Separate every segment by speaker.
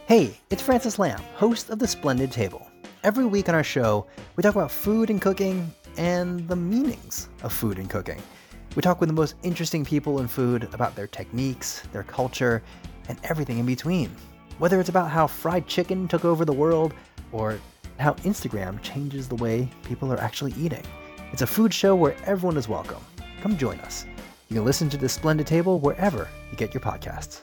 Speaker 1: Hey, it's Francis Lamb, host of The Splendid Table. Every week on our show, we talk about food and cooking and the meanings of food and cooking. We talk with the most interesting people in food about their techniques, their culture, and everything in between. Whether it's about how fried chicken took over the world or how Instagram changes the way people are actually eating. It's a food show where everyone is welcome. Come join us. You can listen to The Splendid Table wherever you get your podcasts.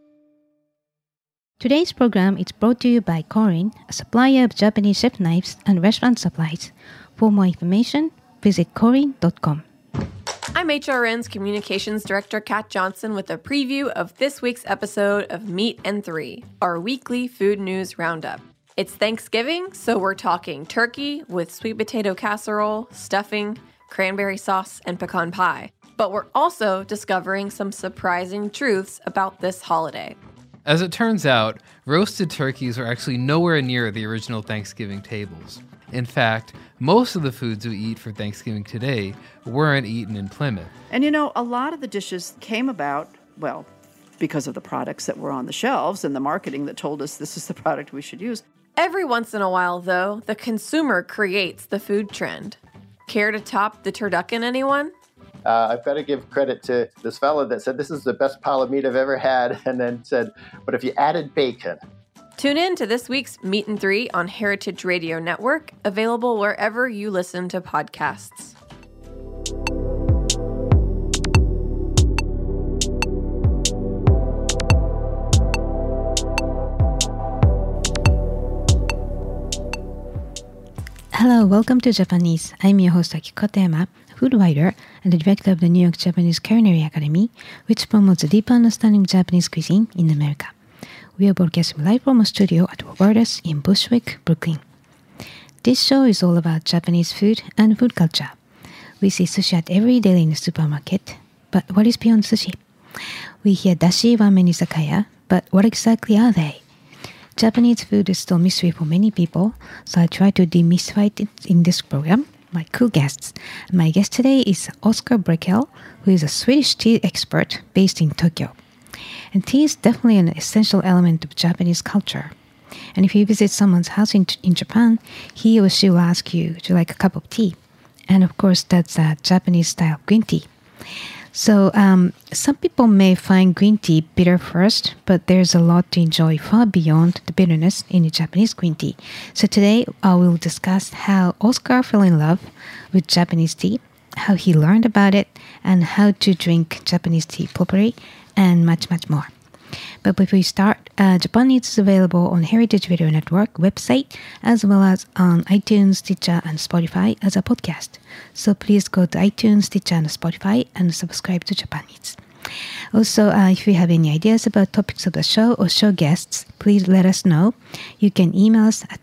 Speaker 2: Today's program is brought to you by Korin, a supplier of Japanese chef knives and restaurant supplies. For more information, visit korin.com.
Speaker 3: I'm HRN's Communications Director Kat Johnson with a preview of this week's episode of Meat and Three, our weekly food news roundup. It's Thanksgiving, so we're talking turkey with sweet potato casserole, stuffing, cranberry sauce, and pecan pie. But we're also discovering some surprising truths about this holiday.
Speaker 4: As it turns out, roasted turkeys are actually nowhere near the original Thanksgiving tables. In fact, most of the foods we eat for Thanksgiving today weren't eaten in Plymouth.
Speaker 5: And you know, a lot of the dishes came about, well, because of the products that were on the shelves and the marketing that told us this is the product we should use.
Speaker 3: Every once in a while, though, the consumer creates the food trend. Care to top the turducken, anyone?
Speaker 6: I've got to give credit to this fella that said this is the best pile of meat I've ever had, and then said, but if you added bacon.
Speaker 3: Tune in to this week's Meat and Three on Heritage Radio Network, available wherever you listen to podcasts.
Speaker 2: Hello, welcome to Japanese. I'm your host Akiko Tema, food writer and the director of the New York Japanese Culinary Academy, which promotes a deep understanding of Japanese cuisine in America. We are broadcasting live from a studio at Roberta's in Bushwick, Brooklyn. This show is all about Japanese food and food culture. We see sushi at every deli in the supermarket, but what is beyond sushi? We hear dashi ramen izakaya, but what exactly are they? Japanese food is still a mystery for many people, so I try to demystify it in this program. My cool guests. My guest today is Oscar Breckel, who is a Swedish tea expert based in Tokyo. And tea is definitely an essential element of Japanese culture. And if you visit someone's house in Japan, he or she will ask you, would you like a cup of tea? And of course, that's a Japanese-style green tea. So some people may find green tea bitter first, but there's a lot to enjoy far beyond the bitterness in the Japanese green tea. So today I will discuss how Oscar fell in love with Japanese tea, how he learned about it, and how to drink Japanese tea properly, and much, much more. But before we start, Japan Eats is available on Heritage Radio Network website, as well as on iTunes, Stitcher, and Spotify as a podcast. So please go to iTunes, Stitcher, and Spotify and subscribe to Japan Eats. Also, if you have any ideas about topics of the show or show guests, please let us know. You can email us at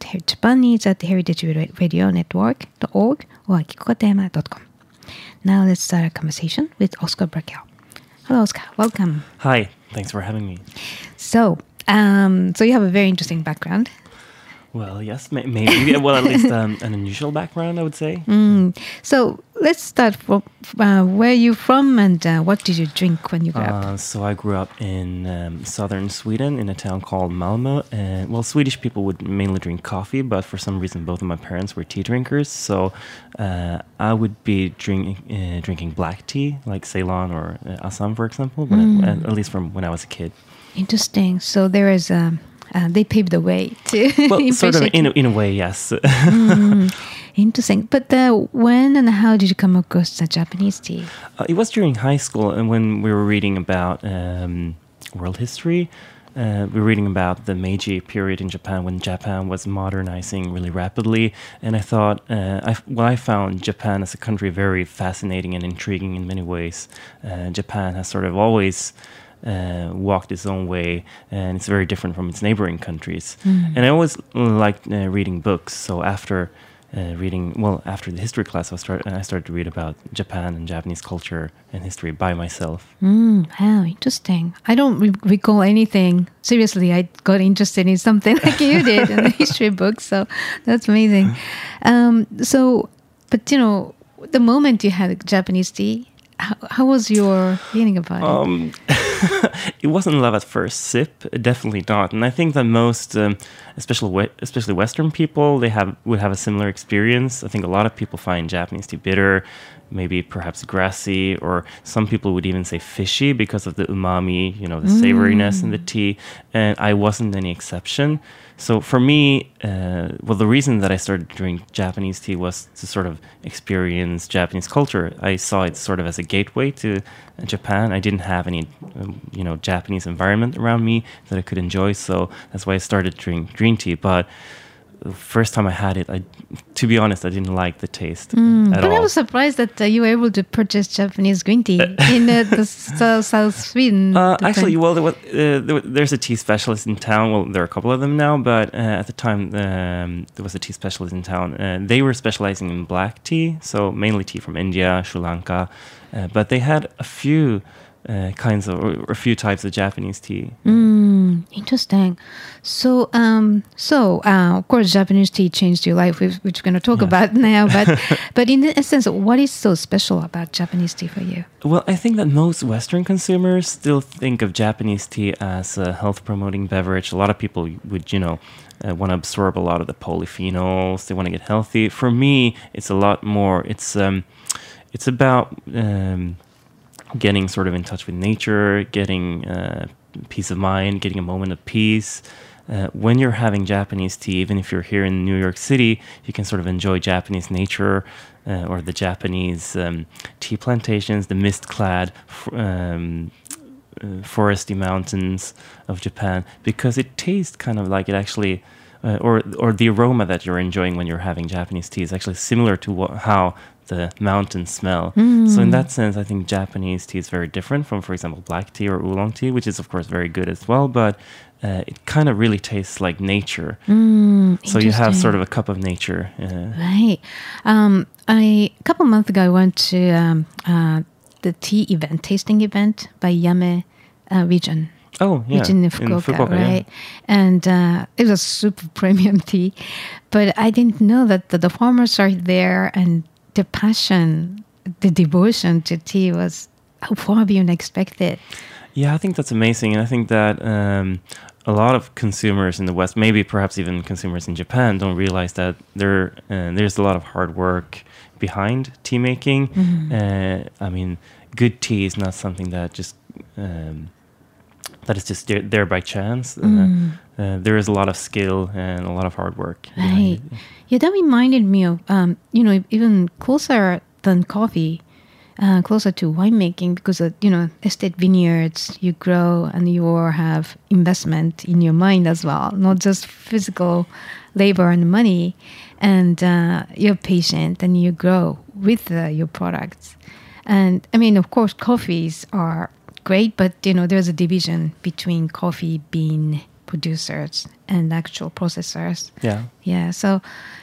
Speaker 2: japaneats@heritageradionetwork.org or akikotema.com. Now let's start a conversation with Oscar Breckel. Hello, Oscar. Welcome.
Speaker 7: Hi. Thanks for having me.
Speaker 2: So you have a very interesting background.
Speaker 7: Well, yes, maybe. Well, at least an unusual background, I would say.
Speaker 2: So let's start from where you're from and what did you drink when you grew up?
Speaker 7: So I grew up in southern Sweden in a town called Malmö. And, well, Swedish people would mainly drink coffee, but for some reason both of my parents were tea drinkers. So I would be drinking black tea, like Ceylon or Assam, for example, at least from when I was a kid.
Speaker 2: Interesting. So there is they paved the way to
Speaker 7: well, sort of in a way, yes.
Speaker 2: Interesting. But when and how did you come across the Japanese tea?
Speaker 7: It was during high school, and when we were reading about world history. We were reading about the Meiji period in Japan when Japan was modernizing really rapidly, and I thought, I found Japan as a country very fascinating and intriguing in many ways. Japan has sort of always walked its own way, and it's very different from its neighboring countries. And I always liked reading books, so after after the history class, I started to read about Japan and Japanese culture and history by myself.
Speaker 2: Wow, interesting. I don't recall anything. Seriously, I got interested in something like you did in the history book, so that's amazing. But you know, the moment you had Japanese tea, How was your feeling about it?
Speaker 7: It wasn't love at first sip, definitely not. And I think that most, especially Western people, would have a similar experience. I think a lot of people find Japanese tea bitter, maybe perhaps grassy, or some people would even say fishy because of the umami, the savoriness in the tea. And I wasn't any exception. So for me, the reason that I started drinking Japanese tea was to sort of experience Japanese culture. I saw it sort of as a gateway to Japan. I didn't have any, Japanese environment around me that I could enjoy. So that's why I started drinking green tea. But the first time I had it, to be honest, I didn't like the taste at all.
Speaker 2: But I was surprised that you were able to purchase Japanese green tea in the South Sweden.
Speaker 7: Actually, there's a tea specialist in town. Well, there are a couple of them now, but at the time there was a tea specialist in town. They were specializing in black tea, so mainly tea from India, Sri Lanka. But they had a few kinds of, or a few types of Japanese tea.
Speaker 2: Interesting. So, of course, Japanese tea changed your life, which we're going to talk about now. But in essence, what is so special about Japanese tea for you?
Speaker 7: Well, I think that most Western consumers still think of Japanese tea as a health-promoting beverage. A lot of people would, want to absorb a lot of the polyphenols. They want to get healthy. For me, it's a lot more. It's about getting sort of in touch with nature, getting peace of mind, getting a moment of peace. When you're having Japanese tea, even if you're here in New York City, you can sort of enjoy Japanese nature or the Japanese tea plantations, the mist-clad foresty mountains of Japan, because it tastes kind of like it actually, or the aroma that you're enjoying when you're having Japanese tea is actually similar to how the mountains smell. So in that sense, I think Japanese tea is very different from, for example, black tea or oolong tea, which is of course very good as well, but it kind of really tastes like nature. So you have sort of a cup of nature.
Speaker 2: Right. A couple months ago, I went to the tea event, tasting event by Yame region.
Speaker 7: Oh, yeah.
Speaker 2: Region in Fukuoka, right? Yeah. And it was super premium tea. But I didn't know that the farmers are there and the passion, the devotion to tea was far beyond expected.
Speaker 7: Yeah, I think that's amazing. And I think that a lot of consumers in the West, maybe perhaps even consumers in Japan, don't realize that there's a lot of hard work behind tea making. I mean, good tea is not something that just that is just there by chance. There is a lot of skill and a lot of hard work.
Speaker 2: Right. Yeah, that reminded me of, even closer than coffee, closer to winemaking, because, estate vineyards, you grow and you have investment in your mind as well, not just physical labor and money. And you're patient and you grow with your products. And, I mean, of course, coffees are great, but, there's a division between coffee bean producers and actual processors. Yeah. So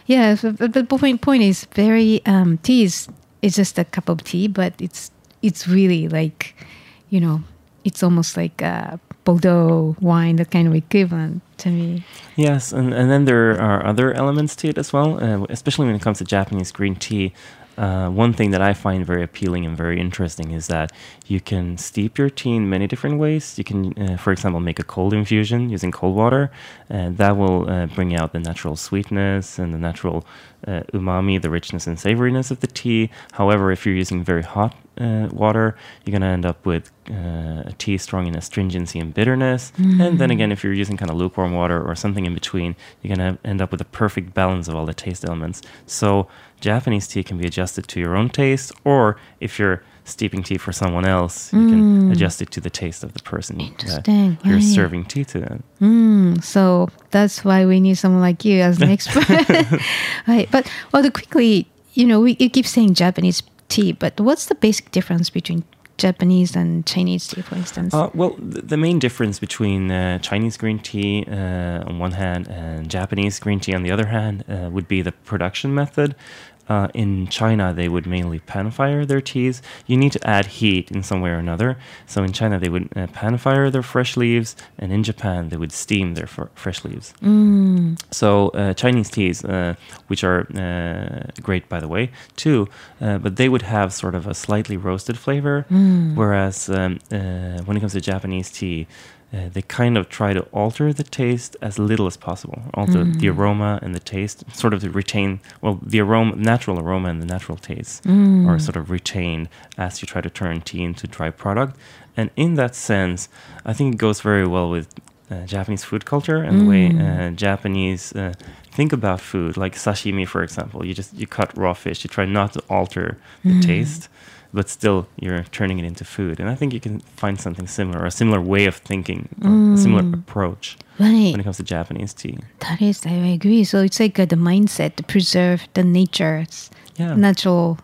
Speaker 2: the point is very tea is just a cup of tea, but it's really like, it's almost like a Bordeaux wine, that kind of equivalent to me.
Speaker 7: Yes, and then there are other elements to it as well, especially when it comes to Japanese green tea. One thing that I find very appealing and very interesting is that you can steep your tea in many different ways. You can, for example, make a cold infusion using cold water, and that will bring out the natural sweetness and the natural umami, the richness and savoriness of the tea. However, if you're using very hot water, you're going to end up with a tea strong in astringency and bitterness. And then again, if you're using kind of lukewarm water or something in between, you're going to end up with a perfect balance of all the taste elements. So Japanese tea can be adjusted to your own taste, or if you're steeping tea for someone else, you can adjust it to the taste of the person you're serving tea to them.
Speaker 2: So that's why we need someone like you as an expert. Right. But quickly, you keep saying Japanese tea, but what's the basic difference between Japanese and Chinese tea, for instance?
Speaker 7: Well, the main difference between Chinese green tea on one hand and Japanese green tea on the other hand would be the production method. In China, they would mainly pan fire their teas. You need to add heat in some way or another. So in China, they would pan fire their fresh leaves, and in Japan, they would steam their fresh leaves. So Chinese teas, which are great, by the way, too, but they would have sort of a slightly roasted flavor, whereas when it comes to Japanese tea, they kind of try to alter the taste as little as possible, alter the aroma and the taste, sort of to retain, well, the natural aroma and the natural taste are sort of retained as you try to turn tea into dry product. And in that sense, I think it goes very well with Japanese food culture and the way Japanese think about food, like sashimi, for example. You cut raw fish, you try not to alter the taste, but still you're turning it into food. And I think you can find something similar, a similar way of thinking, a similar approach when it comes to Japanese tea.
Speaker 2: That is, I agree. So it's like the mindset to preserve the nature's natural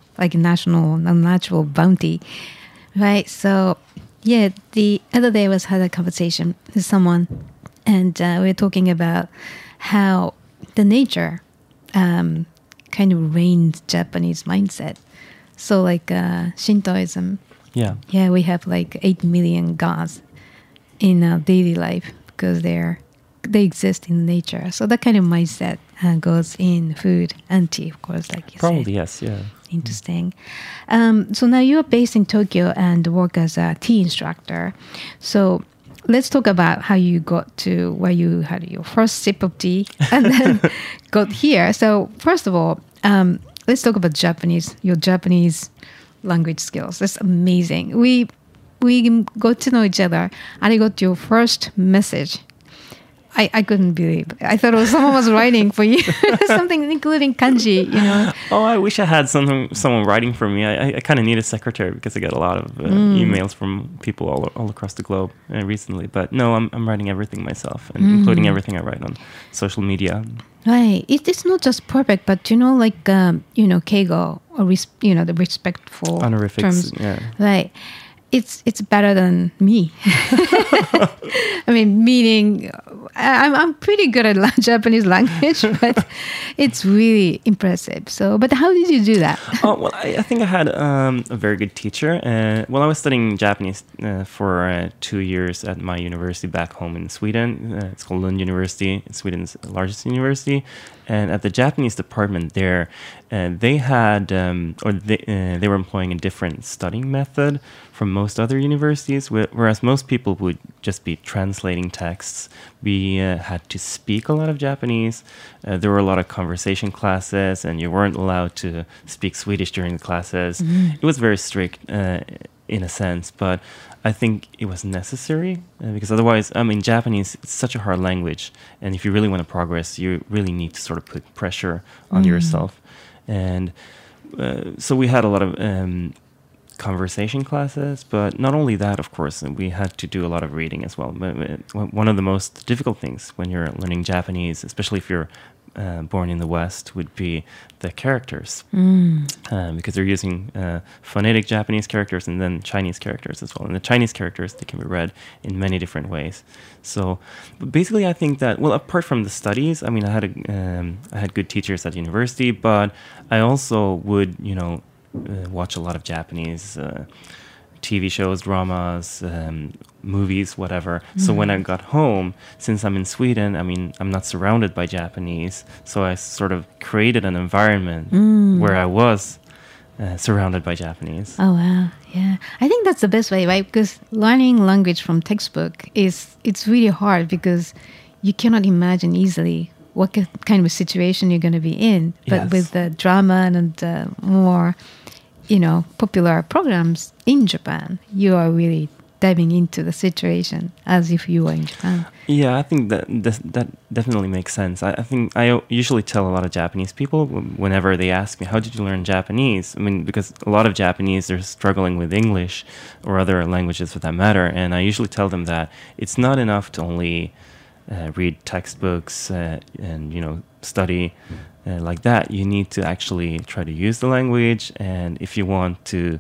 Speaker 2: bounty, right? So yeah, the other day I had a conversation with someone, and we were talking about how the nature kind of reigns Japanese mindset. So like Shintoism, we have like 8 million gods in our daily life because they exist in nature. So that kind of mindset goes in food and tea, of course, like you said.
Speaker 7: Probably, yes, yeah.
Speaker 2: Interesting. So now you are based in Tokyo and work as a tea instructor. So let's talk about how you got to where you had your first sip of tea and then got here. So first of all, let's talk about your Japanese language skills. That's amazing. We got to know each other, and I got your first message. I couldn't believe it. I thought someone was writing for you, something including kanji, you know.
Speaker 7: Oh, I wish I had someone writing for me. I kind of need a secretary because I get a lot of emails from people all across the globe recently. But no, I'm writing everything myself, and including everything I write on social media.
Speaker 2: Right. It's not just perfect, but like keigo, or the respectful
Speaker 7: honorifics,
Speaker 2: terms.
Speaker 7: Yeah.
Speaker 2: Right. It's better than me. I mean, meaning I'm pretty good at Japanese language, but it's really impressive. So, but how did you do that?
Speaker 7: Oh, well, I think I had a very good teacher. Well, I was studying Japanese for 2 years at my university back home in Sweden. It's called Lund University. It's Sweden's largest university. And at the Japanese department there, they had, they were employing a different studying method from most other universities, whereas most people would just be translating texts. We had to speak a lot of Japanese. There were a lot of conversation classes, and you weren't allowed to speak Swedish during the classes. It was very strict in a sense, but I think it was necessary because otherwise, Japanese, it's such a hard language. And if you really want to progress, you really need to sort of put pressure on yourself. And so we had a lot of conversation classes, but not only that, of course, we had to do a lot of reading as well. One of the most difficult things when you're learning Japanese, especially if you're born in the West, would be the characters, because they're using phonetic Japanese characters and then Chinese characters as well. And the Chinese characters, they can be read in many different ways. So basically, I think that, well, apart from the studies, I had good teachers at university, but I also would, watch a lot of Japanese TV shows, dramas, movies, whatever. So when I got home, since I'm in Sweden, I'm not surrounded by Japanese. So I sort of created an environment where I was surrounded by Japanese.
Speaker 2: Oh, wow. Yeah. I think that's the best way, right? Because learning language from textbook it's really hard because you cannot imagine easily what kind of situation you're going to be in. But with the drama and more popular programs in Japan, you are really diving into the situation as if you were in Japan.
Speaker 7: Yeah, I think that definitely makes sense. I think I usually tell a lot of Japanese people whenever they ask me, how did you learn Japanese? Because a lot of Japanese are struggling with English or other languages for that matter. And I usually tell them that it's not enough to only read textbooks and, study like that. You need to actually try to use the language, and if you want to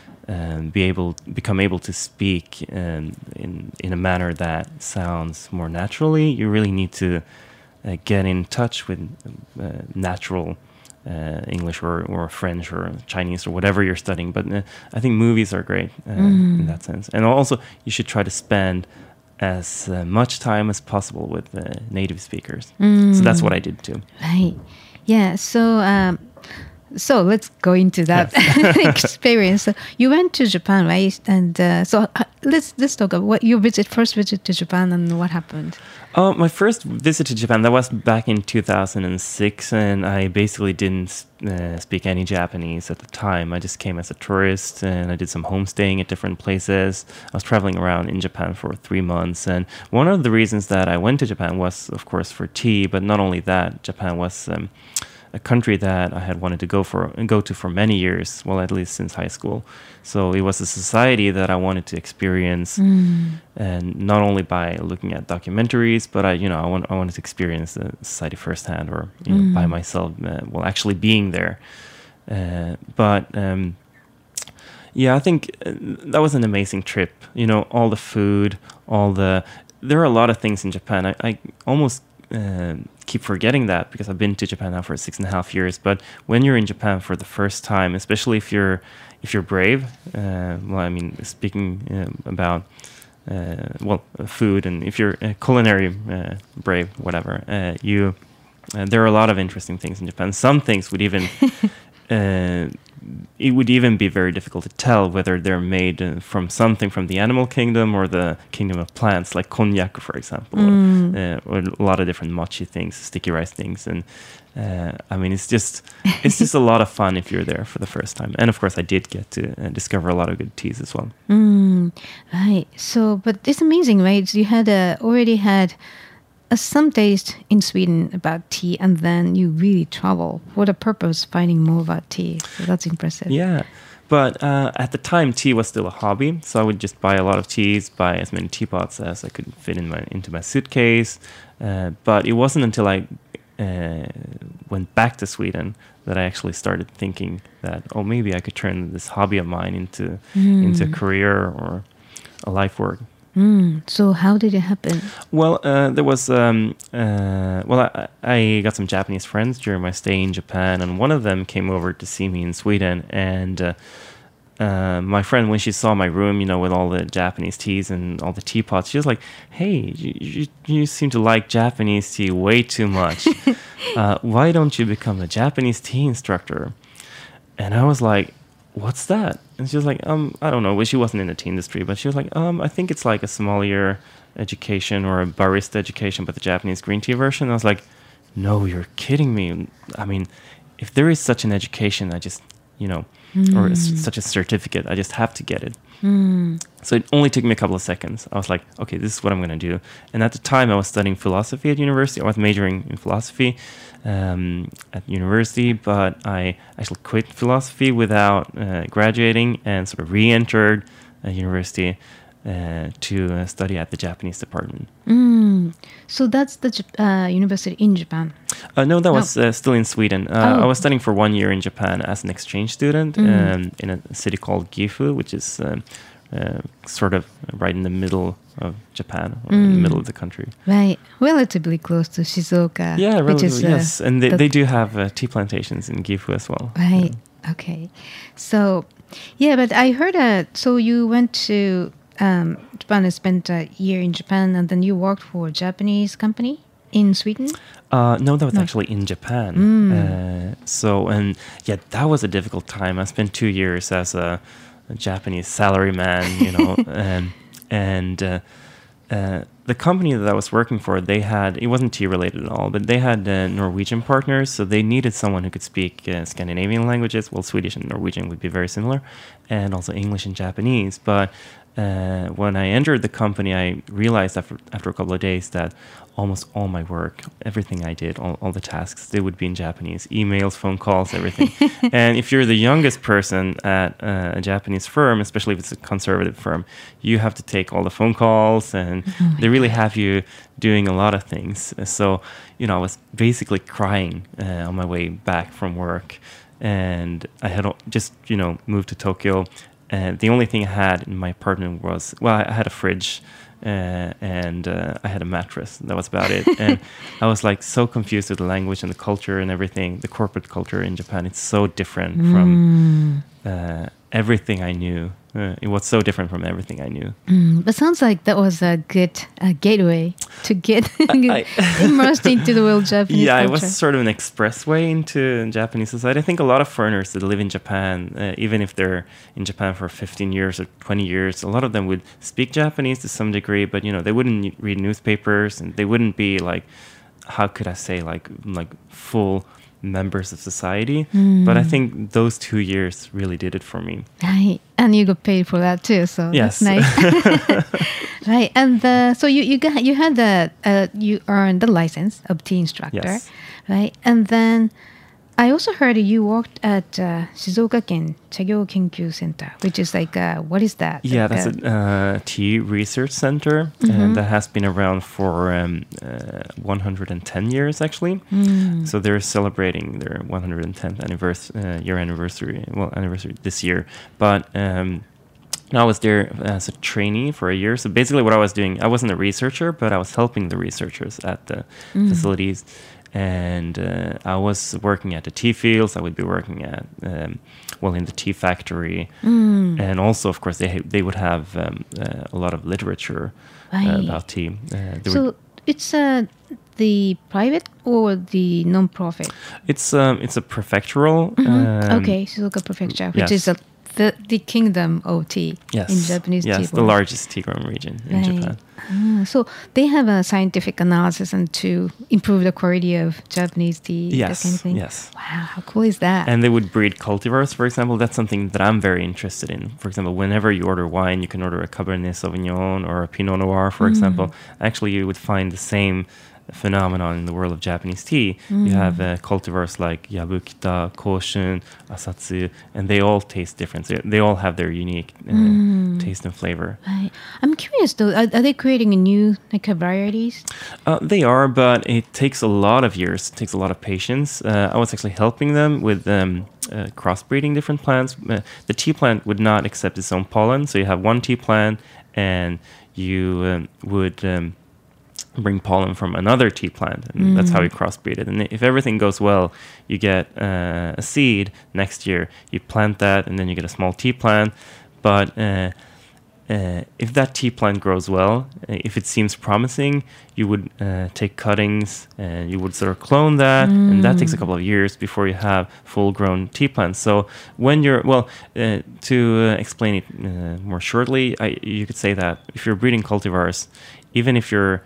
Speaker 7: become able to speak in a manner that sounds more naturally, you really need to get in touch with natural English or French or Chinese or whatever you're studying. But I think movies are great in that sense. And also, you should try to spend as much time as possible with native speakers. So that's what I did too.
Speaker 2: Right. Yeah. So let's go into that experience. So you went to Japan, right? And let's talk about your first visit to Japan and what happened.
Speaker 7: My first visit to Japan, that was back in 2006, and I basically didn't speak any Japanese at the time. I just came as a tourist, and I did some homestaying at different places. I was traveling around in Japan for 3 months, and one of the reasons that I went to Japan was, of course, for tea, but not only that, Japan was a country that I had wanted to go to for many years, well, at least since high school. So it was a society that I wanted to experience, and not only by looking at documentaries, but I wanted to experience the society firsthand, or by myself, actually being there. I think that was an amazing trip. All the food, there are a lot of things in Japan. I almost keep forgetting that because I've been to Japan now for 6.5 years. But when you're in Japan for the first time, especially if you're brave, speaking about food, and if you're culinary brave, whatever, there are a lot of interesting things in Japan. Some things would even it would even be very difficult to tell whether they're made from something from the animal kingdom or the kingdom of plants, like konjac, for example, or a lot of different mochi things, sticky rice things, and it's just a lot of fun if you're there for the first time. And of course, I did get to discover a lot of good teas as well.
Speaker 2: Right. So, but it's amazing, right? So you had already had some taste in Sweden about tea, and then you really travel for the purpose finding more about tea. So that's impressive.
Speaker 7: Yeah, but at the time, tea was still a hobby, so I would just buy a lot of teas, buy as many teapots as I could fit into my suitcase. But it wasn't until I went back to Sweden that I actually started thinking that, maybe I could turn this hobby of mine into a career or a life work.
Speaker 2: So how did it happen?
Speaker 7: Well, there was, I got some Japanese friends during my stay in Japan, and one of them came over to see me in Sweden. And my friend, when she saw my room, with all the Japanese teas and all the teapots, she was like, "Hey, you seem to like Japanese tea way too much. Why don't you become a Japanese tea instructor?" And I was like, "What's that?" And she was like, I don't know. Well, she wasn't in the tea industry, but she was like, I think it's like a sommelier education or a barista education, but the Japanese green tea version. And I was like, no, you're kidding me. I mean, if there is such an education, I just, or such a certificate, I just have to get it. So it only took me a couple of seconds. I was like, okay, this is what I'm going to do. And at the time, I was studying philosophy at university. I was majoring in philosophy at university, but I actually quit philosophy without graduating and sort of re-entered university to study at the Japanese department.
Speaker 2: So that's the university in Japan?
Speaker 7: No, that was still in Sweden. I was studying for 1 year in Japan as an exchange student in a city called Gifu, which is sort of right in the middle of Japan, or in the middle of the country.
Speaker 2: Right, relatively close to Shizuoka.
Speaker 7: Yeah, relatively, yes. And they do have tea plantations in Gifu as well.
Speaker 2: Right, okay. So, but I heard so you went to Japan and spent a year in Japan, and then you worked for a Japanese company in Sweden?
Speaker 7: No, that was actually in Japan. That was a difficult time. I spent 2 years as a Japanese salaryman, and the company that I was working for, it wasn't tea related at all, but they had Norwegian partners, so they needed someone who could speak Scandinavian languages. Well, Swedish and Norwegian would be very similar, and also English and Japanese. But when I entered the company, I realized after a couple of days that almost all my work, everything I did, all the tasks, they would be in Japanese. Emails, phone calls, everything. And if you're the youngest person at a Japanese firm, especially if it's a conservative firm, you have to take all the phone calls, and they really have you doing a lot of things. So, I was basically crying on my way back from work. And I had just, moved to Tokyo. And the only thing I had in my apartment was, I had a fridge and I had a mattress. That was about it. And I was like so confused with the language and the culture and everything. The corporate culture in Japan, it's so different from everything I knew. It was so different from everything I knew.
Speaker 2: But sounds like that was a good gateway to get immersed into the world Japanese culture.
Speaker 7: It was sort of an expressway into Japanese society. I think a lot of foreigners that live in Japan, even if they're in Japan for 15 years or 20 years, a lot of them would speak Japanese to some degree, but they wouldn't read newspapers, and they wouldn't be like, how could I say, like full members of society. But I think those 2 years really did it for me.
Speaker 2: Right. And you got paid for that too, so
Speaker 7: yes.
Speaker 2: That's nice. Right. And so you earned the license of tea instructor.
Speaker 7: Yes.
Speaker 2: Right. And then I also heard you worked at Shizuoka-ken Chagyo Kenkyu Center, which is like, what is that?
Speaker 7: Yeah, that's a tea research center, and that has been around for 110 years, actually. So they're celebrating their 110th anniversary this year. But I was there as a trainee for a year. So basically what I was doing, I wasn't a researcher, but I was helping the researchers at the facilities. And I was working at the tea fields. I would be working at, in the tea factory. And also, of course, they would have a lot of literature about tea.
Speaker 2: So it's the private or the non-profit?
Speaker 7: It's a prefectural.
Speaker 2: Okay, Shizuoka Prefecture, which is the kingdom of tea in Japanese tea.
Speaker 7: Yes, the largest tea-growing region in Japan.
Speaker 2: So they have a scientific analysis and to improve the quality of Japanese tea, that kind of thing?
Speaker 7: Yes.
Speaker 2: Wow, how cool is that?
Speaker 7: And they would breed cultivars, for example. That's something that I'm very interested in. For example, whenever you order wine, you can order a Cabernet Sauvignon or a Pinot Noir, for example. Actually, you would find the same phenomenon in the world of Japanese tea. You have cultivars like Yabukita, Koshun, Asatsu, and they all taste different. They all have their unique taste and flavor.
Speaker 2: Right. I'm curious though, are they creating new varieties?
Speaker 7: They are, but it takes a lot of years. It takes a lot of patience. I was actually helping them with crossbreeding different plants. The tea plant would not accept its own pollen, so you have one tea plant, and you would bring pollen from another tea plant, and that's how you crossbreed it. And if everything goes well, you get a seed next year. You plant that, and then you get a small tea plant. But if that tea plant grows well, if it seems promising, you would take cuttings and you would sort of clone that, and that takes a couple of years before you have full-grown tea plants. So when you're, to explain it more shortly, you could say that if you're breeding cultivars, even if you're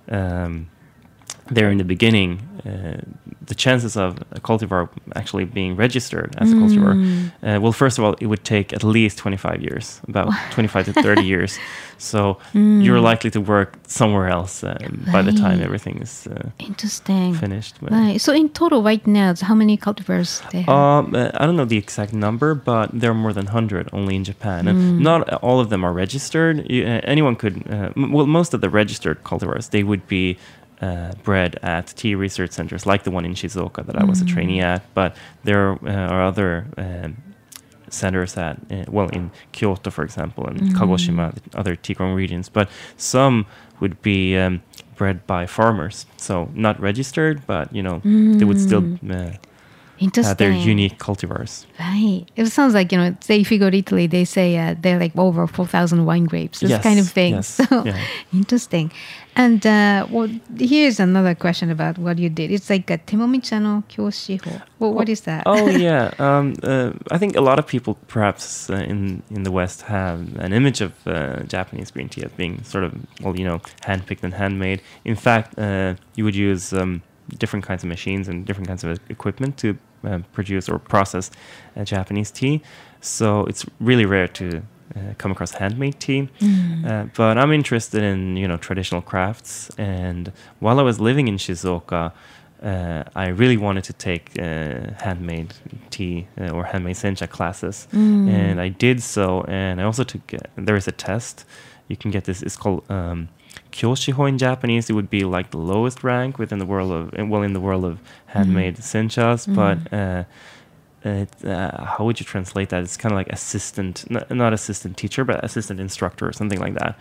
Speaker 7: there in the beginning, the chances of a cultivar actually being registered as a cultivar, first of all, it would take at least 25 years, about 25 to 30 years. So you're likely to work somewhere else by the time everything is finished.
Speaker 2: Right. So in total right now, how many cultivars they have?
Speaker 7: I don't know the exact number, but there are more than 100 only in Japan. And not all of them are registered. Anyone could, most of the registered cultivars, they would be bred at tea research centers like the one in Shizuoka that I was a trainee at, but there are other centers in Kyoto, for example, and Kagoshima, other tea-growing regions, but some would be bred by farmers, so not registered, but they would still have their unique cultivars.
Speaker 2: Right. It sounds like, say if you go to Italy, they say they're like over 4,000 wine grapes, this kind of thing.
Speaker 7: Yes,
Speaker 2: so interesting. And here's another question about what you did. It's like a Temomicha no Kyoshiho. What is that?
Speaker 7: Oh, yeah. I think a lot of people perhaps in the West have an image of Japanese green tea as being sort of, hand-picked and handmade. In fact, you would use different kinds of machines and different kinds of equipment to produce or process Japanese tea. So it's really rare to come across handmade tea. But I'm interested in, traditional crafts. And while I was living in Shizuoka, I really wanted to take handmade tea or handmade sencha classes. And I did so. And I also took, there is a test. You can get this, it's called Kyoshiho in Japanese. It would be like the lowest rank within the world of, in the world of handmade senchas. But how would you translate that? It's kind of like assistant, not assistant teacher, but assistant instructor or something like that.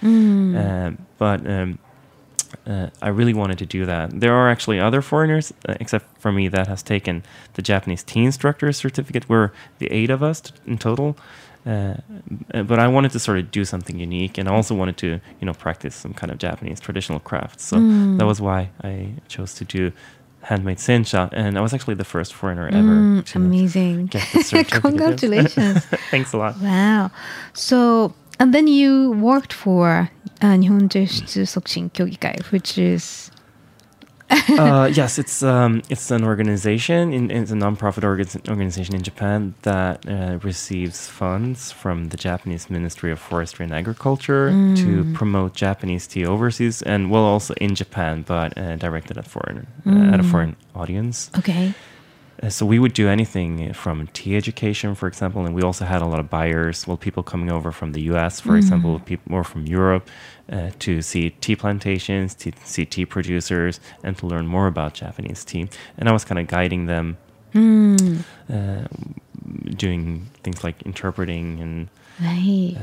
Speaker 7: I really wanted to do that. There are actually other foreigners, except for me, that has taken the Japanese tea instructor certificate. We're the 8 of us in total. But I wanted to sort of do something unique, and I also wanted to, practice some kind of Japanese traditional crafts. So that was why I chose to do handmade sencha, and I was actually the first foreigner ever to
Speaker 2: amazing.
Speaker 7: Get the certificate.
Speaker 2: Congratulations.
Speaker 7: Thanks a lot.
Speaker 2: Wow. So, and then you worked for Nihon Jeshitsu Sokushin Kyogikai, which is...
Speaker 7: Yes, it's an organization, it's a non-profit organization in Japan that receives funds from the Japanese Ministry of Forestry and Agriculture to promote Japanese tea overseas, and also in Japan, but directed at at a foreign audience.
Speaker 2: Okay.
Speaker 7: So we would do anything from tea education, for example, and we also had a lot of buyers, people coming over from the US, for example, people more from Europe, to see tea plantations, to see tea producers, and to learn more about Japanese tea. And I was kind of guiding them, doing things like interpreting and
Speaker 2: Right.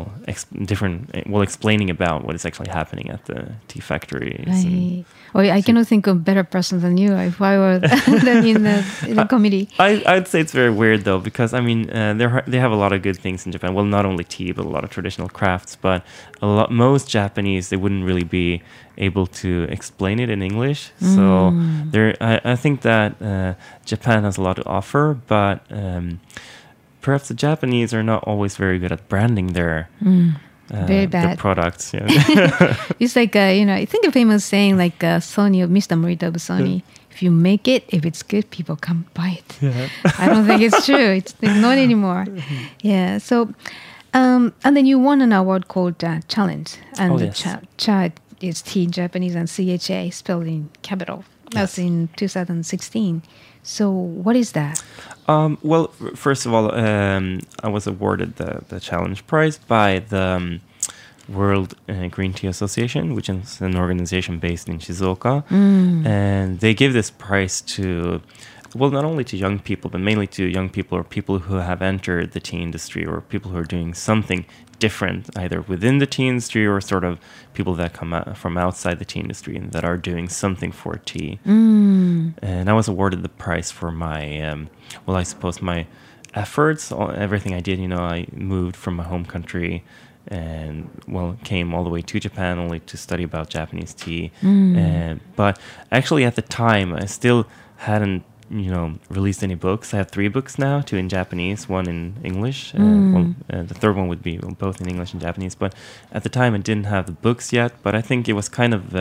Speaker 7: explaining about what is actually happening at the tea factories.
Speaker 2: Right. I cannot think of better person than you if I were them in the committee.
Speaker 7: I'd say it's very weird though, because they have a lot of good things in Japan. Well, not only tea, but a lot of traditional crafts. But most Japanese, they wouldn't really be able to explain it in English. So I think that Japan has a lot to offer, but perhaps the Japanese are not always very good at branding their products. Yeah.
Speaker 2: It's like, I think a famous saying like Sony of Mr. Morita of Sony. If you make it, if it's good, people come buy it. Yeah. I don't think it's true. It's not anymore. Yeah. So, and then you won an award called Challenge. And cha is tea in Japanese and CHA spelled in capital. That's in 2016. So what is that?
Speaker 7: First of all, I was awarded the Challenge Prize by the World Green Tea Association, which is an organization based in Shizuoka. And they give this prize to, not only to young people, but mainly to young people or people who have entered the tea industry or people who are doing something different, either within the tea industry or sort of people that come out from outside the tea industry and that are doing something for tea. And I was awarded the prize for my, I suppose my efforts, everything I did. I moved from my home country and came all the way to Japan only to study about Japanese tea. But actually at the time, I still hadn't released any books. I have 3 books now, 2 in Japanese, 1 in English. The third one would be both in English and Japanese. But at the time, I didn't have the books yet. But I think it was kind of,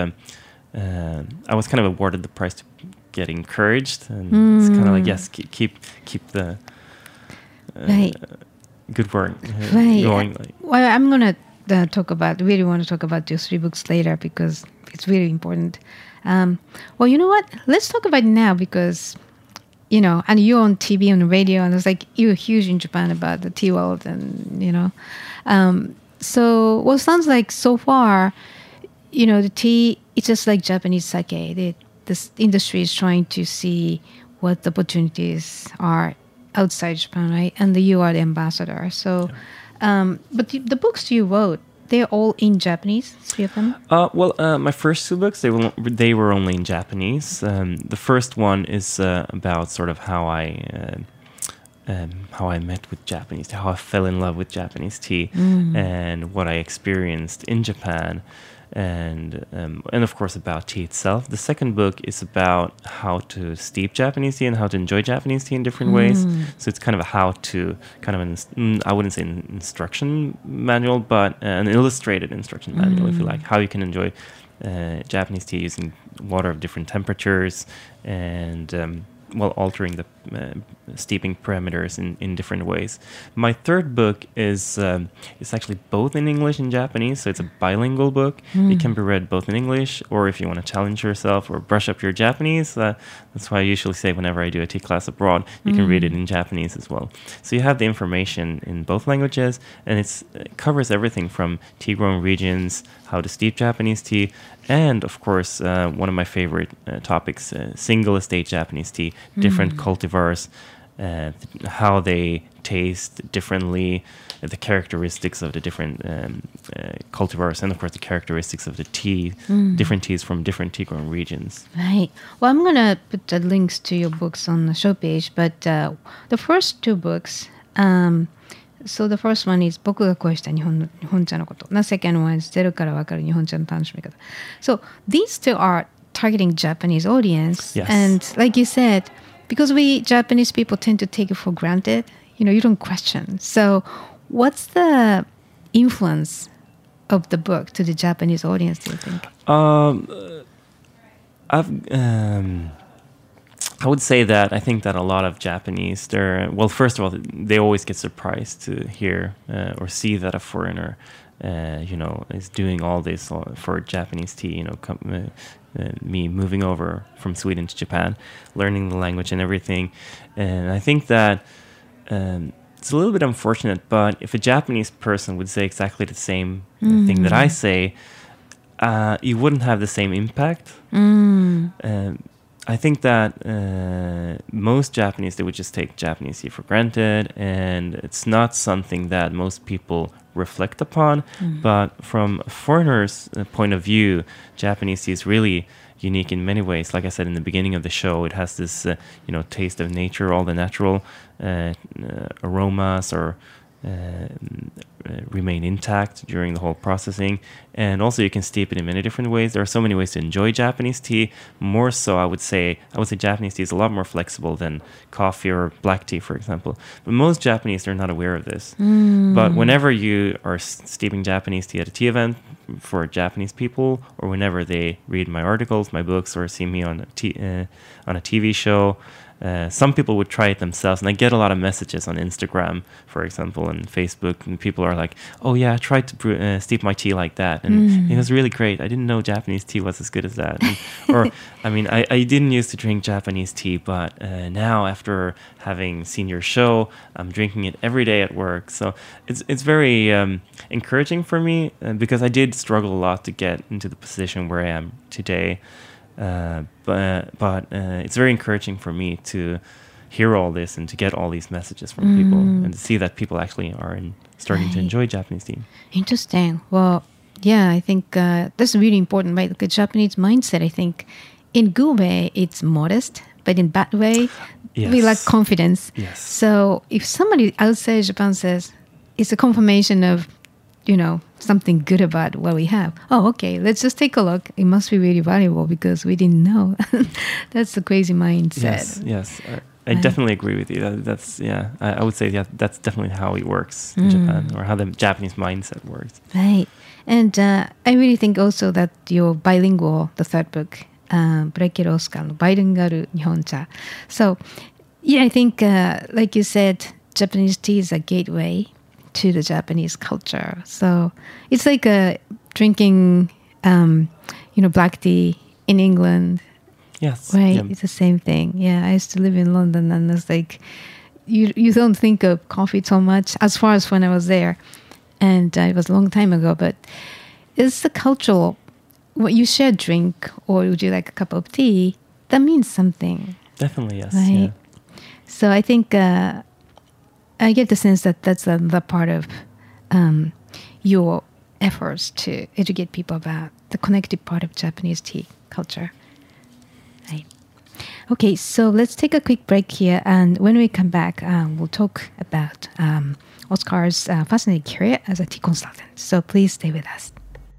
Speaker 7: I was kind of awarded the prize to get encouraged, and it's kind of like, yes, keep the good work going.
Speaker 2: I'm gonna really want to talk about those 3 books later because it's really important. You know what? Let's talk about it now because, and you're on TV and radio, and it's like you're huge in Japan about the tea world, and so sounds like so far, the tea, it's just like Japanese sake. This industry is trying to see what the opportunities are outside Japan, right? And you are the ambassador. So, but the books you wrote, they're all in Japanese, 3 of them?
Speaker 7: My first 2 books, they were only in Japanese. The first one is about sort of how I met with Japanese tea, how I fell in love with Japanese tea, and what I experienced in Japan, and of course about tea itself. The second book is about how to steep Japanese tea and how to enjoy Japanese tea in different ways. So it's kind of a how-to, I wouldn't say an instruction manual, but an illustrated instruction manual, if you like, how you can enjoy Japanese tea using water of different temperatures and altering the steeping parameters in different ways. My third book is actually both in English and Japanese, so it's a bilingual book. It can be read both in English, or if you want to challenge yourself or brush up your Japanese, that's why I usually say whenever I do a tea class abroad, you can read it in Japanese as well. So you have the information in both languages, and it covers everything from tea-growing regions, how to steep Japanese tea, and of course, one of my favorite topics, single estate Japanese tea, different cultivars, how they taste differently, the characteristics of the different cultivars, and of course the characteristics of the tea, different teas from different tea growing regions.
Speaker 2: Right. Well, I'm going to put the links to your books on the show page, but the first two books, so the first one is 僕が恋した日本茶のこと。The second one is ゼロからわかる日本茶の楽しみ方。So these two are targeting Japanese audience.
Speaker 7: Yes.
Speaker 2: And like you said, because we Japanese people tend to take it for granted, you don't question. So what's the influence of the book to the Japanese audience, do you think?
Speaker 7: I would say that I think that a lot of Japanese, first of all, they always get surprised to hear or see that a foreigner, is doing all this for Japanese tea. Me moving over from Sweden to Japan, learning the language and everything, and I think that it's a little bit unfortunate. But if a Japanese person would say exactly the same thing that I say, you wouldn't have the same impact. I think that most Japanese, they would just take Japanese tea for granted, and it's not something that most people reflect upon. But from a foreigner's point of view, Japanese tea is really unique in many ways. Like I said in the beginning of the show, it has this taste of nature, all the natural aromas or remain intact during the whole processing, and also you can steep it in many different ways. There are so many ways to enjoy Japanese tea. More so, I would say Japanese tea is a lot more flexible than coffee or black tea, for example. But most Japanese, they're not aware of this. But whenever you are steeping Japanese tea at a tea event for Japanese people, or whenever they read my articles, my books, or see me on a TV show, some people would try it themselves, and I get a lot of messages on Instagram, for example, and Facebook, and people are like, "Oh yeah, I tried to steep my tea like that, and it was really great. I didn't know Japanese tea was as good as that." I didn't used to drink Japanese tea, but now after having seen your show, I'm drinking it every day at work. So it's very encouraging for me because I did struggle a lot to get into the position where I am today. But it's very encouraging for me to hear all this and to get all these messages from people and to see that people actually are starting to enjoy Japanese tea.
Speaker 2: Interesting. Well, yeah, I think that's really important, right? Like a Japanese mindset, I think in good way, it's modest, but in bad way, we lack confidence.
Speaker 7: Yes.
Speaker 2: So if somebody outside Japan says it's a confirmation of something good about what we have. Oh, okay, let's just take a look. It must be really valuable because we didn't know. That's the crazy mindset.
Speaker 7: Yes. I definitely agree with you. That's I would say that's definitely how it works in Japan, or how the Japanese mindset works.
Speaker 2: Right. And I really think also that your bilingual, the third book, ブラケル・オスカーのバイリンガル日本茶. So, I think, like you said, Japanese tea is a gateway to the Japanese culture. So it's like drinking, black tea in England.
Speaker 7: Yes.
Speaker 2: Right.
Speaker 7: Yeah.
Speaker 2: It's the same thing. Yeah. I used to live in London, and it's like, you don't think of coffee so much as far as when I was there. And it was a long time ago, but it's the cultural, what you share a drink, or would you like a cup of tea? That means something.
Speaker 7: Definitely, yes.
Speaker 2: Right.
Speaker 7: Yeah.
Speaker 2: So I think, I get the sense that that's the part of your efforts to educate people about the connected part of Japanese tea culture. Right. Okay, so let's take a quick break here, and when we come back, we'll talk about Oscar's fascinating career as a tea consultant. So please stay with us.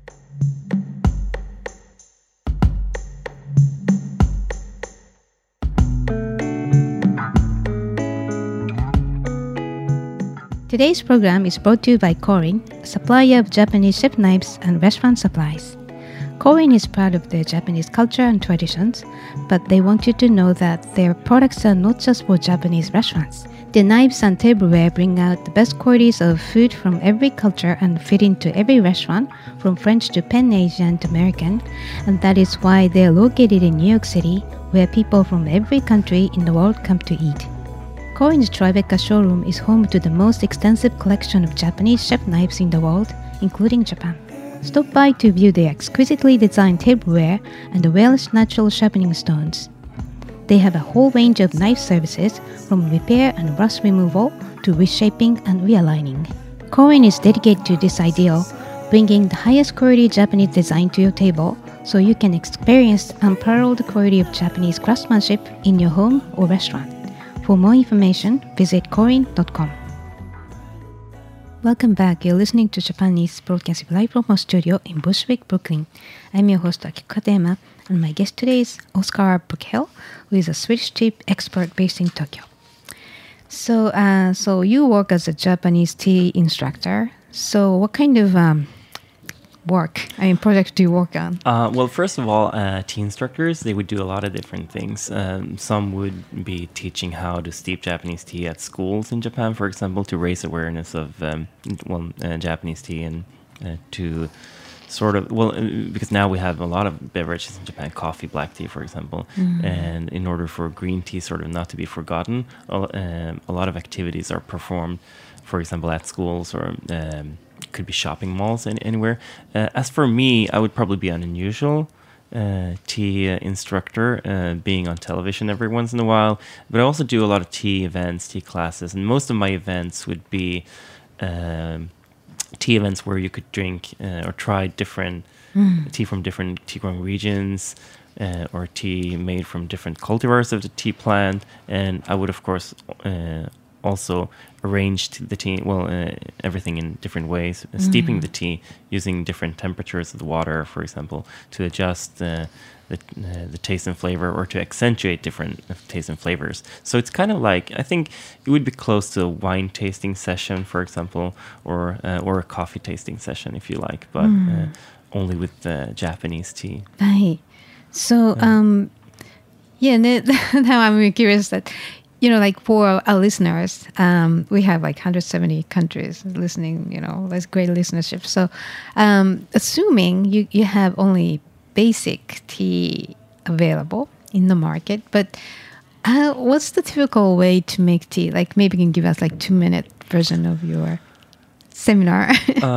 Speaker 2: Today's program is brought to you by Korin, a supplier of Japanese chef knives and restaurant supplies. Korin is proud of their Japanese culture and traditions, but they want you to know that their products are not just for Japanese restaurants. Their knives and tableware bring out the best qualities of food from every culture and fit into every restaurant, from French to Pan-Asian to American, and that is why they are located in New York City, where people from every country in the world come to eat. Korin's Tribeca showroom is home to the most extensive collection of Japanese chef knives in the world, including Japan. Stop by to view the exquisitely designed tableware and the Welsh natural sharpening stones. They have a whole range of knife services, from repair and rust removal to reshaping and realigning. Korin is dedicated to this ideal, bringing the highest quality Japanese design to your table so you can experience unparalleled quality of Japanese craftsmanship in your home or restaurant. For more information, visit korin.com. Welcome back. You're listening to Japanese broadcasting live from our studio in Bushwick, Brooklyn. I'm your host, Akiko Katayama, and my guest today is Oscar Brookhill, who is a Swedish tea expert based in Tokyo. So you work as a Japanese tea instructor. So what kind of projects do you work on?
Speaker 7: Well, first of all, tea instructors, they would do a lot of different things. Some would be teaching how to steep Japanese tea at schools in Japan, for example, to raise awareness of Japanese tea and to sort of, because now we have a lot of beverages in Japan, coffee, black tea, for example, and in order for green tea sort of not to be forgotten, a lot of activities are performed, for example, at schools or could be shopping malls and anywhere. As for me, I would probably be an unusual tea instructor, being on television every once in a while, but I also do a lot of tea events, tea classes, and most of my events would be tea events where you could drink or try different tea from different tea growing regions, or tea made from different cultivars of the tea plant. And I would, of course, also arrange the tea, everything in different ways, steeping the tea using different temperatures of the water, for example, to adjust the taste and flavor, or to accentuate different taste and flavors. So it's kind of like, I think it would be close to a wine tasting session, for example, or a coffee tasting session, if you like, but only with Japanese tea.
Speaker 2: Right. So, now I'm curious that, like for our listeners, we have like 170 countries listening, that's great listenership. So, assuming you have only basic tea available in the market, but what's the typical way to make tea? Like maybe you can give us like 2-minute version of your seminar.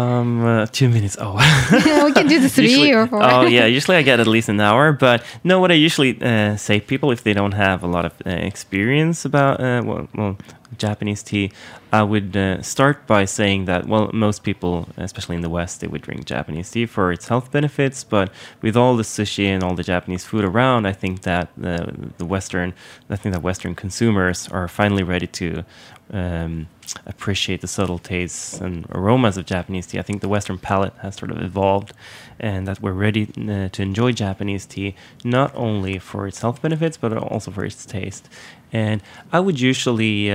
Speaker 7: 2 minutes. Oh,
Speaker 2: we can do the 3
Speaker 7: usually,
Speaker 2: or 4.
Speaker 7: Oh yeah, usually I get at least an hour. But no, what I usually say to people, if they don't have a lot of experience about Japanese tea, I would start by saying that, most people, especially in the West, they would drink Japanese tea for its health benefits. But with all the sushi and all the Japanese food around, I think that Western consumers are finally ready to appreciate the subtle tastes and aromas of Japanese tea. I think the Western palate has sort of evolved, and that we're ready to enjoy Japanese tea, not only for its health benefits, but also for its taste. And I would usually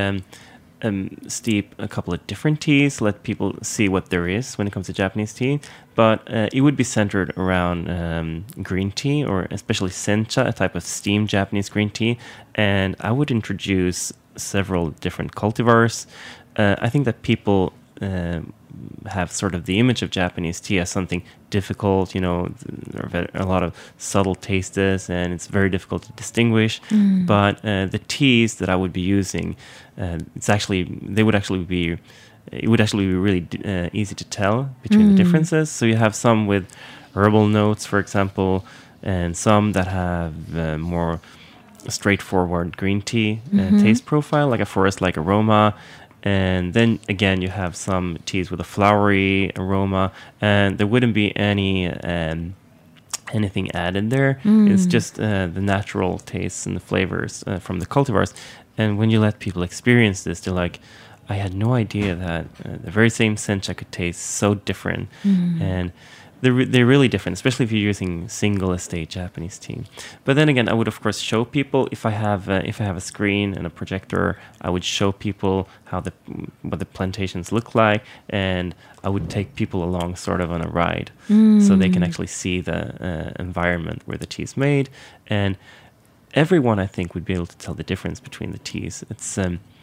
Speaker 7: steep a couple of different teas, let people see what there is when it comes to Japanese tea. But it would be centered around green tea, or especially sencha, a type of steamed Japanese green tea. And I would introduce several different cultivars. I think that people have sort of the image of Japanese tea as something difficult, there are a lot of subtle tastes and it's very difficult to distinguish. But the teas that I would be using, it would actually be really easy to tell between the differences. So you have some with herbal notes, for example, and some that have more straightforward green tea taste profile, like a forest-like aroma. And then again, you have some teas with a flowery aroma, and there wouldn't be anything added there. It's just the natural tastes and the flavors from the cultivars. And when you let people experience this, they're like, I had no idea that the very same sencha could taste so different. And they're really different, especially if you're using single estate Japanese tea. But then again, I would of course show people, if I have a screen and a projector, I would show people what the plantations look like, and I would take people along sort of on a ride, so they can actually see the environment where the tea is made. And everyone, I think, would be able to tell the difference between the teas. It's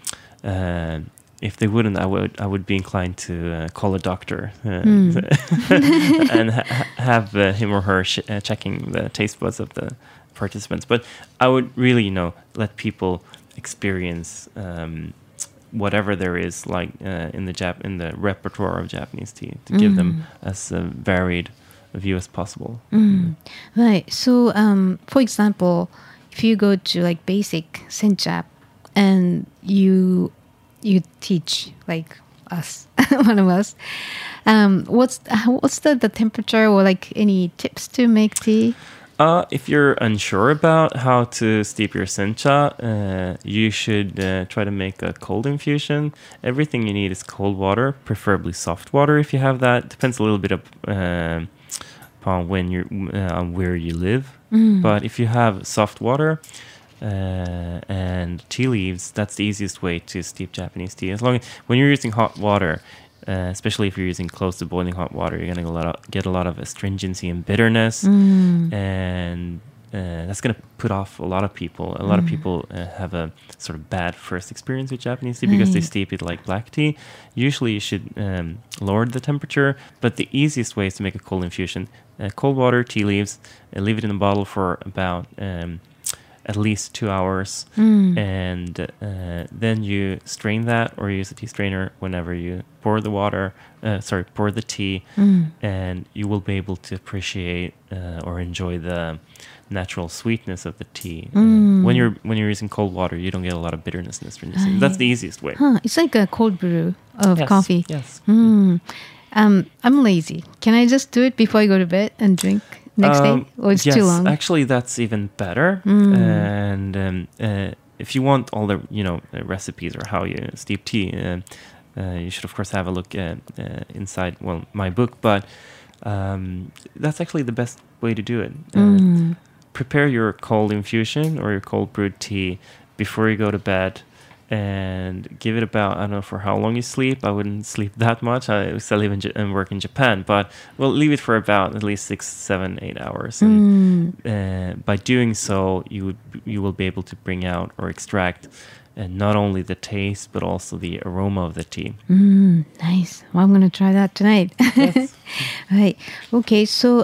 Speaker 7: if they wouldn't, I would be inclined to call a doctor and have him or her checking the taste buds of the participants. But I would really, let people experience whatever there is, like in the repertoire of Japanese tea, to give them as varied a view as possible.
Speaker 2: Right. So, for example, if if you go to like basic sencha and you teach like us, one of us, what's the temperature or like any tips to make tea?
Speaker 7: If you're unsure about how to steep your sencha, you should try to make a cold infusion. Everything you need is cold water, preferably soft water if you have that. Depends a little bit upon where you live. But if you have soft water and tea leaves, that's the easiest way to steep Japanese tea. When you're using hot water, especially if you're using close to boiling hot water, you're going to get a lot of astringency and bitterness, and that's going to put off a lot of people. A lot of people have a sort of bad first experience with Japanese tea because they steep it like black tea. Usually you should lower the temperature, but the easiest way is to make a cold infusion. Cold water, tea leaves, leave it in a bottle for about at least 2 hours, and then you strain that or use a tea strainer whenever you pour the tea, and you will be able to appreciate or enjoy the natural sweetness of the tea. When you're using cold water, you don't get a lot of bitterness and astringency. That's the easiest way.
Speaker 2: It's like a cold brew of coffee.
Speaker 7: Yes.
Speaker 2: I'm lazy. Can I just do it before I go to bed and drink next day? Or it's too long?
Speaker 7: Actually, that's even better. And if you want all the recipes or how you steep tea, you should of course have a look inside my book. But that's actually the best way to do it. Prepare your cold infusion or your cold brewed tea before you go to bed. And give it about, I don't know for how long you sleep. I wouldn't sleep that much. I still live and work in Japan, but we'll leave it for about at least 6, 7, 8 hours. And by doing so, you will be able to bring out or extract not only the taste, but also the aroma of the tea.
Speaker 2: Nice. Well, I'm going to try that tonight.
Speaker 7: Yes.
Speaker 2: Right. Okay. So,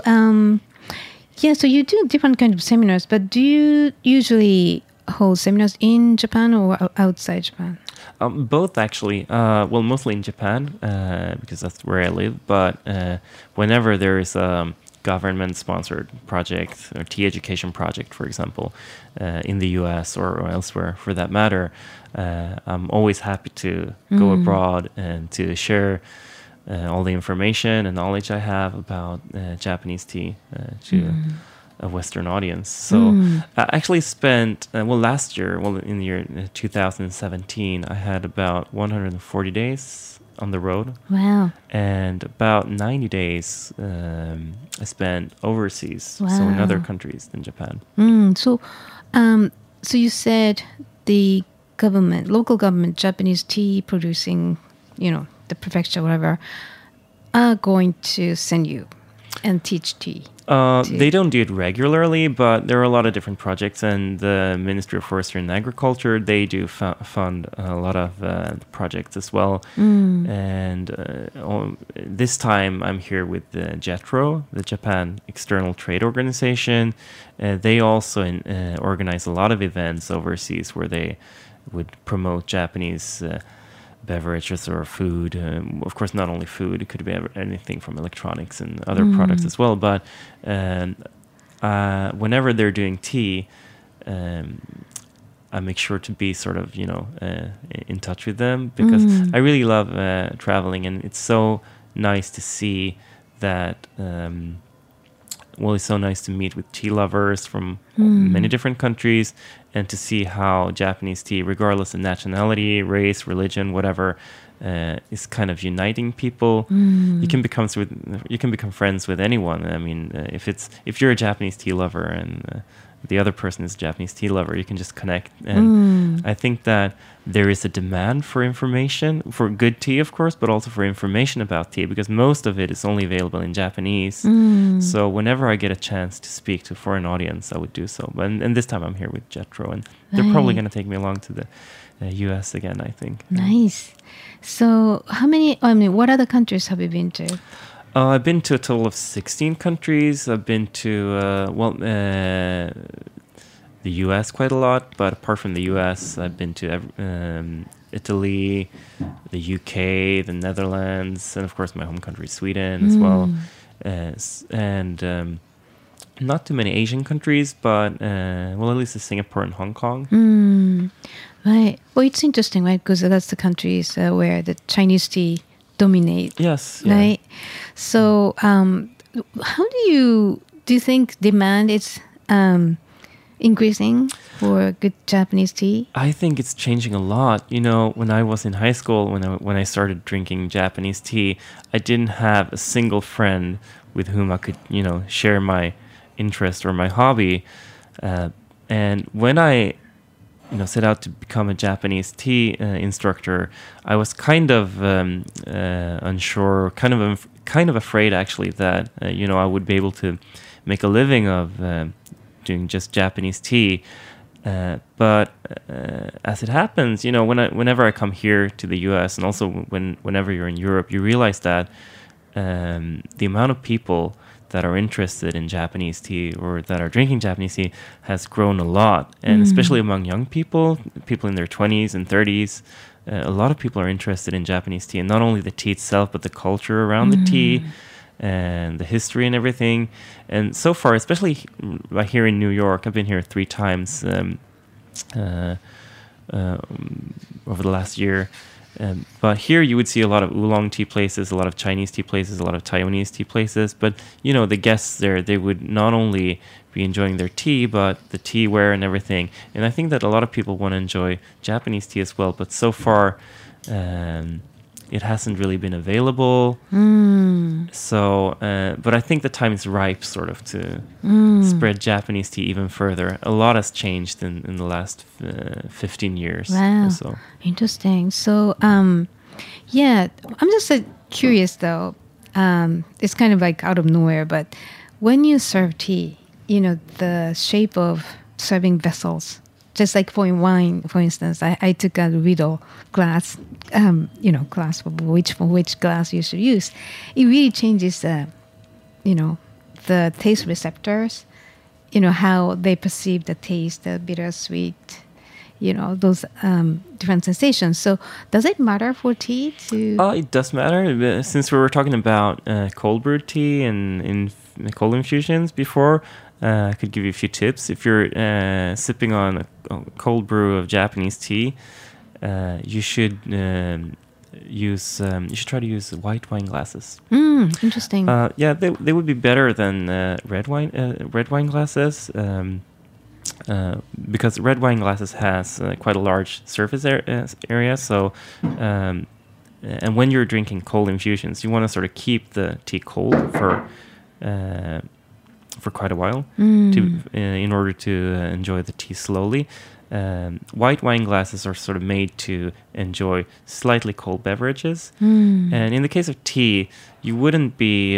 Speaker 2: so you do different kind of seminars, but do you usually hold seminars in Japan or outside Japan?
Speaker 7: Both, actually. Mostly in Japan, because that's where I live. But whenever there is a government-sponsored project or tea education project, for example, in the U.S. or elsewhere, for that matter, I'm always happy to go abroad and to share all the information and knowledge I have about Japanese tea to a Western audience. So I actually spent, last year, in the year 2017, I had about 140 days on the road.
Speaker 2: Wow.
Speaker 7: And about 90 days I spent overseas,
Speaker 2: Wow.
Speaker 7: so in other countries than Japan.
Speaker 2: So you said the government, local government, Japanese tea producing, the prefecture, whatever, are going to send you and teach tea.
Speaker 7: They don't do it regularly, but there are a lot of different projects, and the Ministry of Forestry and Agriculture, they do fund a lot of projects as well. And this time I'm here with JETRO, the Japan External Trade Organization. They also organize a lot of events overseas where they would promote Japanese beverages or food. Of course, not only food, it could be anything from electronics and other products as well. But whenever they're doing tea, I make sure to be sort of, in touch with them, because I really love traveling, and it's so nice to see that it's so nice to meet with tea lovers from many different countries, and to see how Japanese tea, regardless of nationality, race, religion, whatever, is kind of uniting people. You can become friends with anyone. I mean, if you're a Japanese tea lover and the other person is a Japanese tea lover, you can just connect. And I think that there is a demand for information, for good tea, of course, but also for information about tea, because most of it is only available in Japanese. So whenever I get a chance to speak to a foreign audience, I would do so. And this time I'm here with JETRO, and they're probably going to take me along to the US again, I think.
Speaker 2: Nice. So what other countries have you been to?
Speaker 7: I've been to a total of 16 countries. I've been to, the US quite a lot, but apart from the US, I've been to Italy, the UK, the Netherlands, and of course my home country, Sweden, as well. not too many Asian countries, but well, at least Singapore and Hong Kong.
Speaker 2: Right. Well, it's interesting, right? Because that's the countries where the Chinese tea dominate.
Speaker 7: Yes. Yeah.
Speaker 2: Right. So, how do you think demand is increasing for good Japanese tea?
Speaker 7: I think it's changing a lot. You know, when I was in high school, when I started drinking Japanese tea, I didn't have a single friend with whom I could, share my interest or my hobby. And when I, set out to become a Japanese tea instructor, I was kind of unsure, kind of afraid actually that I would be able to make a living of doing just Japanese tea. But as it happens, whenever I come here to the U.S. and also whenever you're in Europe, you realize that the amount of people that are interested in Japanese tea or that are drinking Japanese tea has grown a lot. And especially among young people in their 20s and 30s, a lot of people are interested in Japanese tea. And not only the tea itself, but the culture around the tea and the history and everything. And so far, especially here in New York, I've been here 3 times over the last year. But here you would see a lot of oolong tea places, a lot of Chinese tea places, a lot of Taiwanese tea places. But, the guests there, they would not only be enjoying their tea, but the teaware and everything. And I think that a lot of people want to enjoy Japanese tea as well. But so far, it hasn't really been available. So, but I think the time is ripe sort of to spread Japanese tea even further. A lot has changed in the last 15 years.
Speaker 2: Wow.
Speaker 7: Or so.
Speaker 2: Interesting. So, yeah, I'm just curious though. It's kind of like out of nowhere, but when you serve tea, the shape of serving vessels, just like for wine, for instance, I took a riddle glass, glass for which glass you should use. It really changes, the taste receptors, how they perceive the taste, the bitter, sweet, those different sensations. So does it matter for tea to?
Speaker 7: It does matter. Since we were talking about cold brewed tea and in cold infusions before, I could give you a few tips. If you're sipping on a cold brew of Japanese tea, you should try to use white wine glasses.
Speaker 2: Interesting.
Speaker 7: Yeah, they would be better than red wine glasses. Because red wine glasses has quite a large surface area. So, and when you're drinking cold infusions, you want to sort of keep the tea cold for quite a while in order to enjoy the tea slowly. White wine glasses are sort of made to enjoy slightly cold beverages. And in the case of tea, you wouldn't be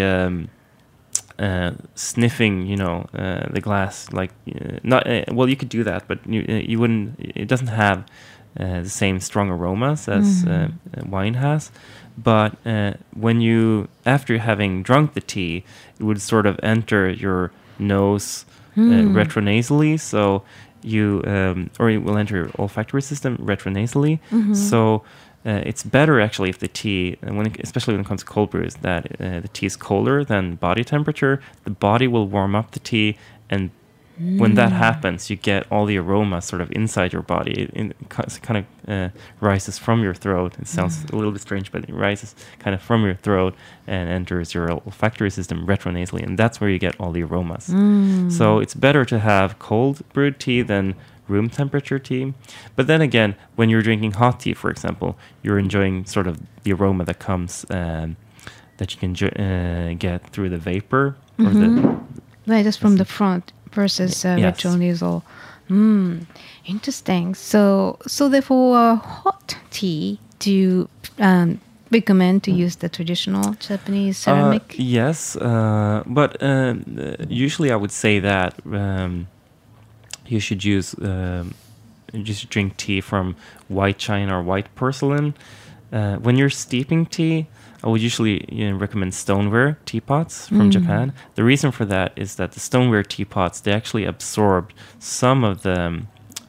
Speaker 7: sniffing, the glass like well, you could do that, but you wouldn't. It doesn't have the same strong aromas as wine has. But after having drunk the tea, it would sort of enter your nose retronasally. So or it will enter your olfactory system retronasally. So it's better actually if the tea, especially when it comes to cold brews, that the tea is colder than body temperature. The body will warm up the tea, and when that happens, you get all the aromas sort of inside your body. It kind of rises from your throat. It sounds a little bit strange, but it rises kind of from your throat and enters your olfactory system retronasally, and that's where you get all the aromas. So it's better to have cold brewed tea than room temperature tea. But then again, when you're drinking hot tea, for example, you're enjoying sort of the aroma that comes that you can get through the vapor or
Speaker 2: right, just from the front versus retronasal. Interesting. So therefore, hot tea, do you recommend to use the traditional Japanese ceramic?
Speaker 7: Yes, but usually I would say that you should just drink tea from white china or white porcelain. When you're steeping tea, I would usually recommend stoneware teapots from Japan. The reason for that is that the stoneware teapots, they actually absorb some of the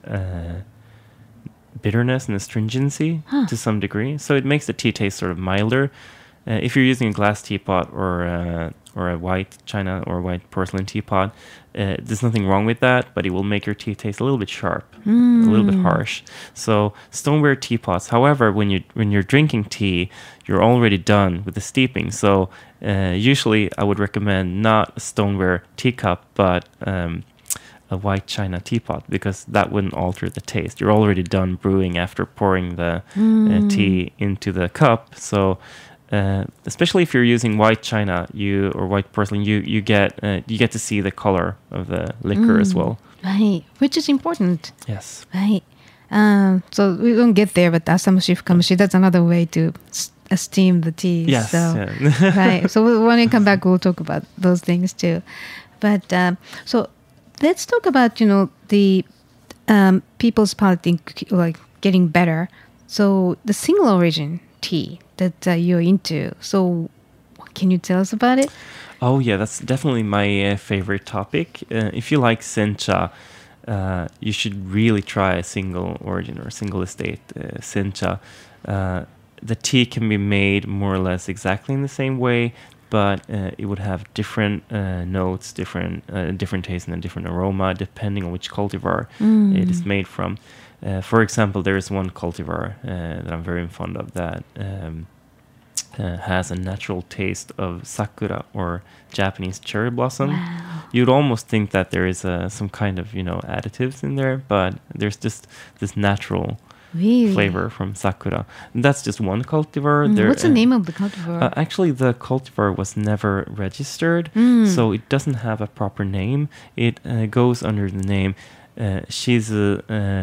Speaker 7: bitterness and astringency to some degree. So it makes the tea taste sort of milder. If you're using a glass teapot or or a white china or white porcelain teapot, there's nothing wrong with that, but it will make your tea taste a little bit sharp, a little bit harsh. So stoneware teapots. However, when you're drinking tea, you're already done with the steeping. So usually I would recommend not a stoneware teacup, but a white china teapot, because that wouldn't alter the taste. You're already done brewing after pouring the tea into the cup. So especially if you're using white china or white porcelain, you get to see the color of the liquor as well.
Speaker 2: Right, which is important.
Speaker 7: Yes.
Speaker 2: Right. So we won't get there, but asamushi, fukamushi, that's another way to steam the tea.
Speaker 7: Yes.
Speaker 2: So,
Speaker 7: Yeah.
Speaker 2: right. So when we come back, we'll talk about those things too. But so let's talk about, the people's palate like getting better. So the single origin tea that you're into. So can you tell us about it?
Speaker 7: Oh yeah, that's definitely my favorite topic. If you like sencha, you should really try a single origin or single estate sencha. The tea can be made more or less exactly in the same way, but it would have different notes, different taste, and a different aroma depending on which cultivar it is made from. For example, there is one cultivar that I'm very fond of that has a natural taste of sakura, or Japanese cherry blossom.
Speaker 2: Wow.
Speaker 7: You'd almost think that there is some kind of additives in there, but there's just this natural flavor from sakura. And that's just one cultivar.
Speaker 2: What's the name of the cultivar?
Speaker 7: Actually, the cultivar was never registered, so it doesn't have a proper name. It goes under the name Shizu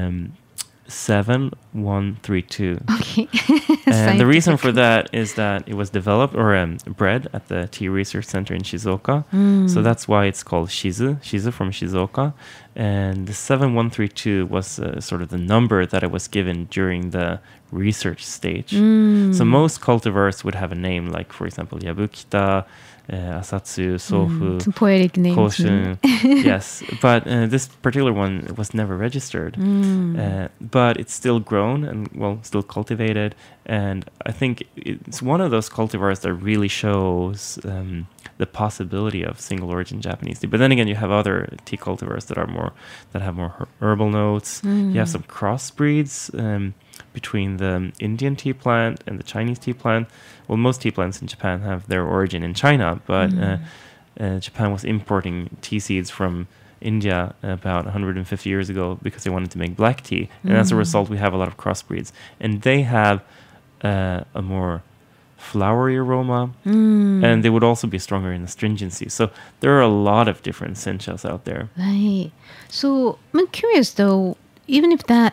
Speaker 7: 7132.
Speaker 2: Okay.
Speaker 7: And the reason for that is that it was developed or bred at the Tea Research Center in Shizuoka. So that's why it's called Shizu from Shizuoka. And the 7132 was sort of the number that it was given during the research stage. So most cultivars would have a name, like, for example, Yabukita, Asatsu, Sofu,
Speaker 2: Some poetic names.
Speaker 7: Koshun. Yes, but this particular one was never registered. But it's still grown and, still cultivated. And I think it's one of those cultivars that really shows the possibility of single origin Japanese tea. But then again, you have other tea cultivars that have more herbal notes. You have some crossbreeds between the Indian tea plant and the Chinese tea plant. Well, most tea plants in Japan have their origin in China, but Japan was importing tea seeds from India about 150 years ago because they wanted to make black tea. And as a result, we have a lot of crossbreeds. And they have a more flowery aroma, and they would also be stronger in astringency. So there are a lot of different senchas out there.
Speaker 2: Right. So I'm curious though, even if that,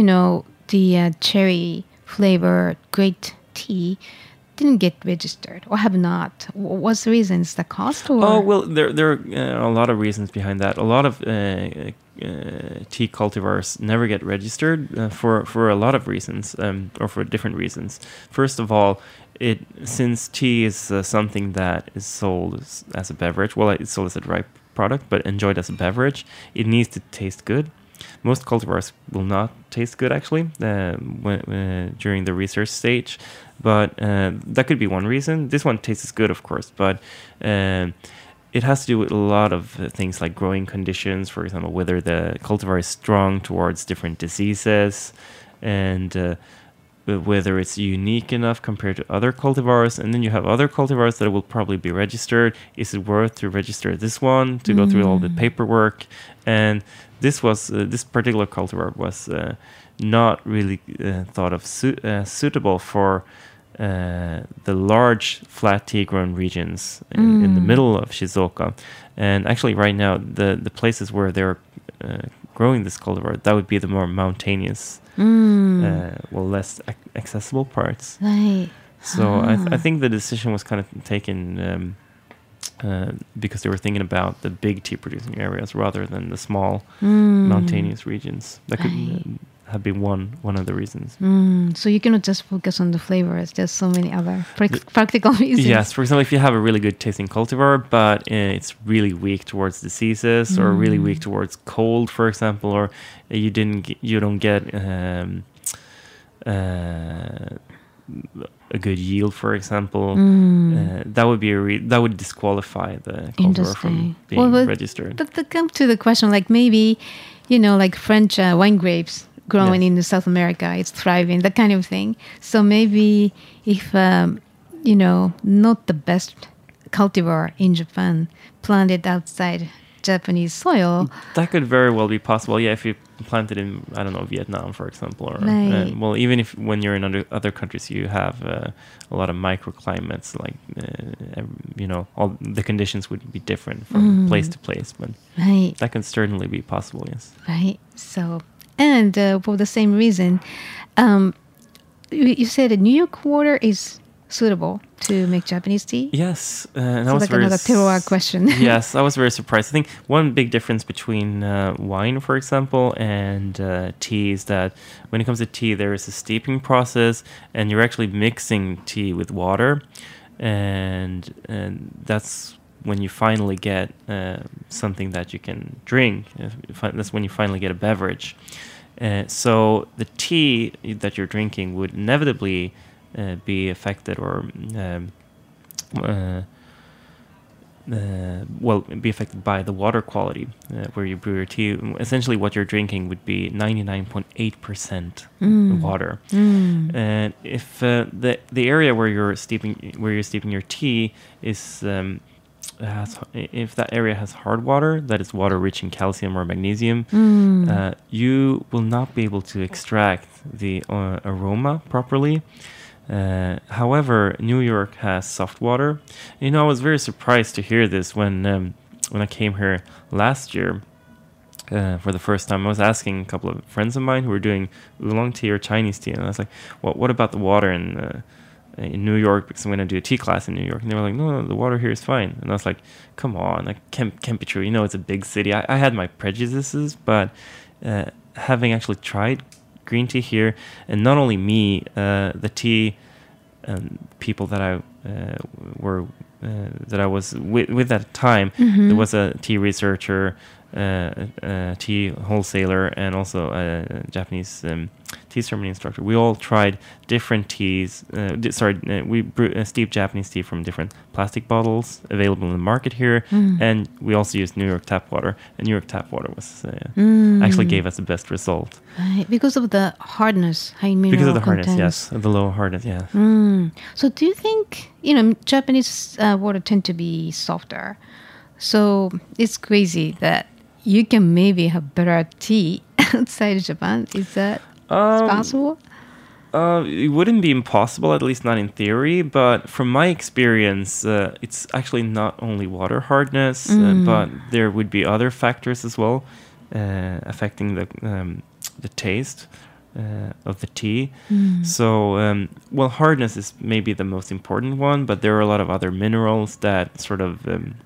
Speaker 2: the cherry flavor great tea didn't get registered or have not, what's the reason? Is the cost or?
Speaker 7: Oh, well, there are a lot of reasons behind that. A lot of tea cultivars never get registered for a lot of reasons, or for different reasons. First of all, since tea is something that is sold as a beverage, it's sold as a dry product, but enjoyed as a beverage, it needs to taste good. Most cultivars will not taste good, actually, during the research stage, but that could be one reason. This one tastes good, of course, but it has to do with a lot of things like growing conditions, for example, whether the cultivar is strong towards different diseases, and whether it's unique enough compared to other cultivars. And then you have other cultivars that will probably be registered. Is it worth to register this one, to go through all the paperwork? And this particular cultivar was not really thought of suitable for the large flat tea grown regions in the middle of Shizuoka. And actually right now, the places where they're growing this cultivar, that would be the more mountainous, less accessible parts.
Speaker 2: Right.
Speaker 7: So I think the decision was kind of taken because they were thinking about the big tea producing areas rather than the small mountainous regions. That could have been one of the reasons.
Speaker 2: So you cannot just focus on the flavors. There's so many other practical reasons.
Speaker 7: Yes, for example, if you have a really good tasting cultivar, but it's really weak towards diseases or really weak towards cold, for example, or you don't get a good yield, for example, that would be that would disqualify the cultivar from being registered.
Speaker 2: But to come to the question, like maybe, like French wine grapes growing in South America, it's thriving, that kind of thing. So maybe if not the best cultivar in Japan planted outside Japanese soil,
Speaker 7: that could very well be possible. Yeah, if you planted in, I don't know, Vietnam, for example, or
Speaker 2: right.
Speaker 7: Well, even if when you're in other countries, you have a lot of microclimates, like all the conditions would be different from place to place, but
Speaker 2: right.
Speaker 7: that can certainly be possible. Yes.
Speaker 2: Right. So, and for the same reason, you said that New York water is suitable to make Japanese tea?
Speaker 7: Yes.
Speaker 2: And so like another terroir question.
Speaker 7: Yes, I was very surprised. I think one big difference between wine, for example, and tea is that when it comes to tea, there is a steeping process, and you're actually mixing tea with water, and that's when you finally get something that you can drink. That's when you finally get a beverage. So the tea that you're drinking would inevitably be affected or be affected by the water quality where you brew your tea. Essentially, what you're drinking would be 99.8% water. And if the area where you're steeping your tea is if that area has hard water, that is water rich in calcium or magnesium, you will not be able to extract the aroma properly. However, New York has soft water. I was very surprised to hear this when I came here last year for the first time. I was asking a couple of friends of mine who were doing oolong tea or Chinese tea, and I was like, what about the water in New York? Because I'm going to do a tea class in New York. And they were like, no, the water here is fine. And I was like, come on, that can't be true. It's a big city. I had my prejudices, but having actually tried green tea here, and not only me, the tea people that I was with at the time, there was a tea researcher, a tea wholesaler, and also a Japanese tea ceremony instructor. We all tried different teas. We steeped Japanese tea from different plastic bottles available in the market here, and we also used New York tap water. And New York tap water was actually gave us the best result.
Speaker 2: Right, because of the hardness, high mineral
Speaker 7: Because of the
Speaker 2: contents.
Speaker 7: hardness, yes, the low hardness, yeah.
Speaker 2: So do you think Japanese water tend to be softer? So it's crazy that you can maybe have better tea outside Japan. Is that possible?
Speaker 7: It wouldn't be impossible, at least not in theory. But from my experience, it's actually not only water hardness, but there would be other factors as well affecting the taste of the tea. So, hardness is maybe the most important one, but there are a lot of other minerals that sort of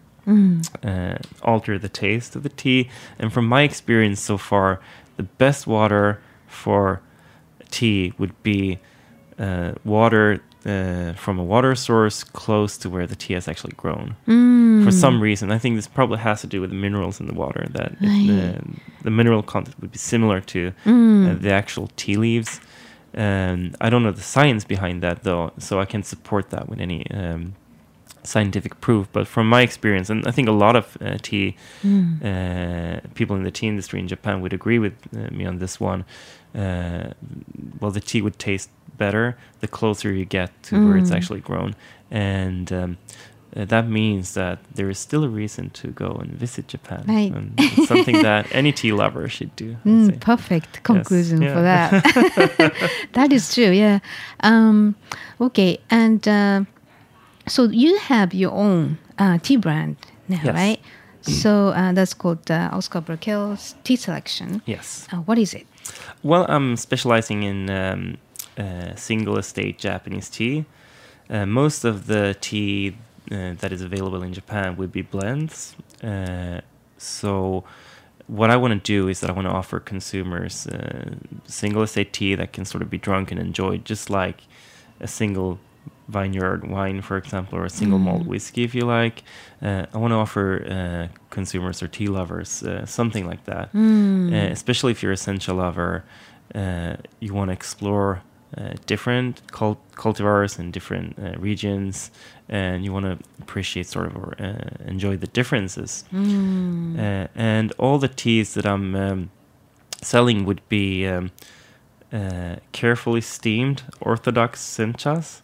Speaker 7: alter the taste of the tea. And from my experience so far, the best water for tea would be water from a water source close to where the tea has actually grown. For some reason, I think this probably has to do with the minerals in the water, that the mineral content would be similar to the actual tea leaves. And I don't know the science behind that, though, so I can't support that with any scientific proof. But from my experience, and I think a lot of tea people in the tea industry in Japan would agree with me on this one, the tea would taste better the closer you get to where it's actually grown. And that means that there is still a reason to go and visit Japan.
Speaker 2: Right.
Speaker 7: And it's something that any tea lover should do.
Speaker 2: Perfect conclusion for that. That is true, yeah. Okay, and so you have your own tea brand now, right? So that's called Oscar Brackel's Tea Selection.
Speaker 7: Yes.
Speaker 2: What is it?
Speaker 7: Well, I'm specializing in single estate Japanese tea. Most of the tea that is available in Japan would be blends. So what I want to do is that I want to offer consumers single estate tea that can sort of be drunk and enjoyed, just like a single vineyard wine, for example, or a single malt whiskey, if you like. I want to offer consumers or tea lovers something like that. Especially if you're a sencha lover, you want to explore different cultivars in different regions, and you want to appreciate sort of enjoy the differences. And all the teas that I'm selling would be carefully steamed Orthodox senchas.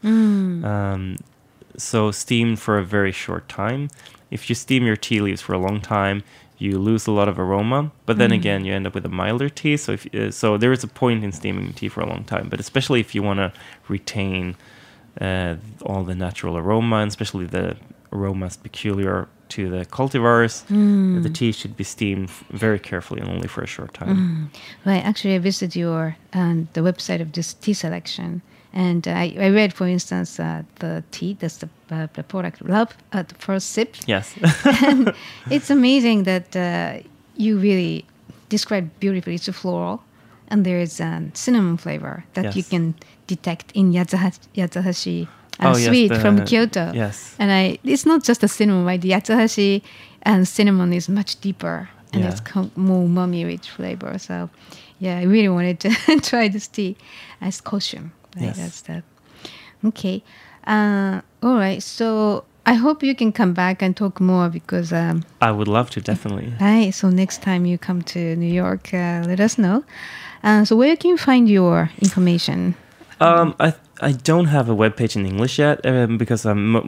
Speaker 7: So steamed for a very short time. If you steam your tea leaves for a long time, you lose a lot of aroma, but then again, you end up with a milder tea. So so there is a point in steaming tea for a long time, but especially if you want to retain all the natural aroma, and especially the aromas peculiar to the cultivars, the tea should be steamed very carefully and only for a short time.
Speaker 2: Right. Actually, I visited the website of this tea selection. And I read, for instance, the tea, that's the product, Love at the First Sip.
Speaker 7: Yes.
Speaker 2: And it's amazing that you really describe beautifully. It's a floral, and there is a cinnamon flavor that you can detect in Yatsuhashi sweet from Kyoto.
Speaker 7: Yes.
Speaker 2: And it's not just the cinnamon, right? The Yatsuhashi and cinnamon is much deeper, and it's more umami-rich flavor. So, yeah, I really wanted to try this tea as caution. Right,
Speaker 7: yes.
Speaker 2: That's that. Okay. All right. So I hope you can come back and talk more because...
Speaker 7: I would love to, definitely.
Speaker 2: Right. So next time you come to New York, let us know. So where can you find your information?
Speaker 7: I don't have a webpage in English yet because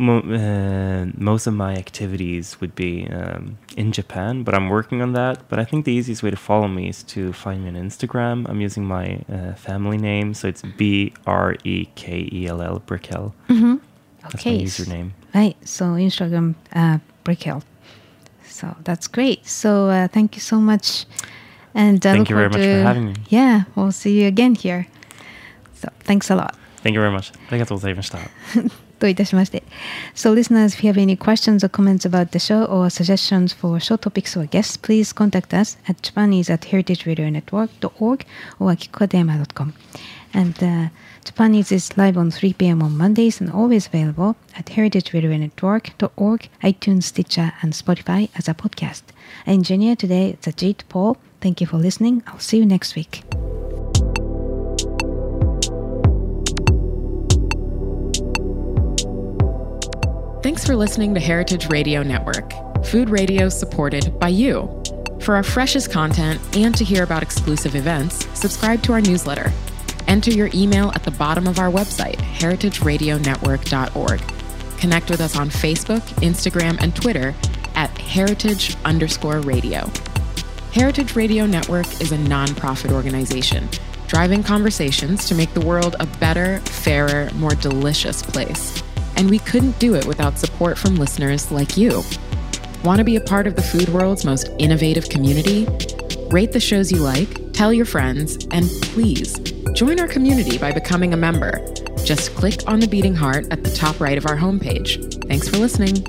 Speaker 7: most of my activities would be in Japan, but I'm working on that. But I think the easiest way to follow me is to find me on Instagram. I'm using my family name, so it's Brekell, Brekell. That's my username.
Speaker 2: Right, so Instagram, Brekell. So that's great. So thank you so much. And
Speaker 7: thank you very much for having me.
Speaker 2: Yeah, we'll see you again here. So thanks a lot.
Speaker 7: Thank you very much. ありがとうございました。
Speaker 2: どういたしまして。So listeners, if you have any questions or comments about the show or suggestions for show topics or guests, please contact us at japanese@heritageradionetwork.org or akikokatayama.com. And Japanese is live on 3 p.m. on Mondays and always available at heritageradionetwork.org, iTunes, Stitcher, and Spotify as a podcast. I engineer today, Ajit Paul. Thank you for listening. I'll see you next week.
Speaker 8: Thanks for listening to Heritage Radio Network, food radio supported by you. For our freshest content and to hear about exclusive events, subscribe to our newsletter. Enter your email at the bottom of our website, heritageradionetwork.org. Connect with us on Facebook, Instagram, and Twitter at heritage_radio. Heritage Radio Network is a nonprofit organization driving conversations to make the world a better, fairer, more delicious place. And we couldn't do it without support from listeners like you. Want to be a part of the food world's most innovative community? Rate the shows you like, tell your friends, and please join our community by becoming a member. Just click on the beating heart at the top right of our homepage. Thanks for listening.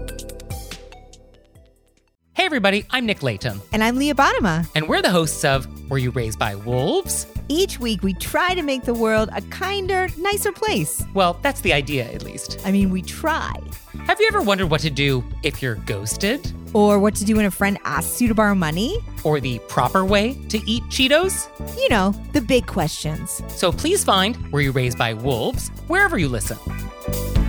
Speaker 9: Hey everybody, I'm Nick Latham.
Speaker 10: And I'm Leah Bottima.
Speaker 9: And we're the hosts of Were You Raised by Wolves?
Speaker 10: Each week we try to make the world a kinder, nicer place.
Speaker 9: Well, that's the idea, at least.
Speaker 10: I mean, we try.
Speaker 9: Have you ever wondered what to do if you're ghosted?
Speaker 10: Or what to do when a friend asks you to borrow money?
Speaker 9: Or the proper way to eat Cheetos?
Speaker 10: You know, the big questions.
Speaker 9: So please find Were You Raised by Wolves wherever you listen.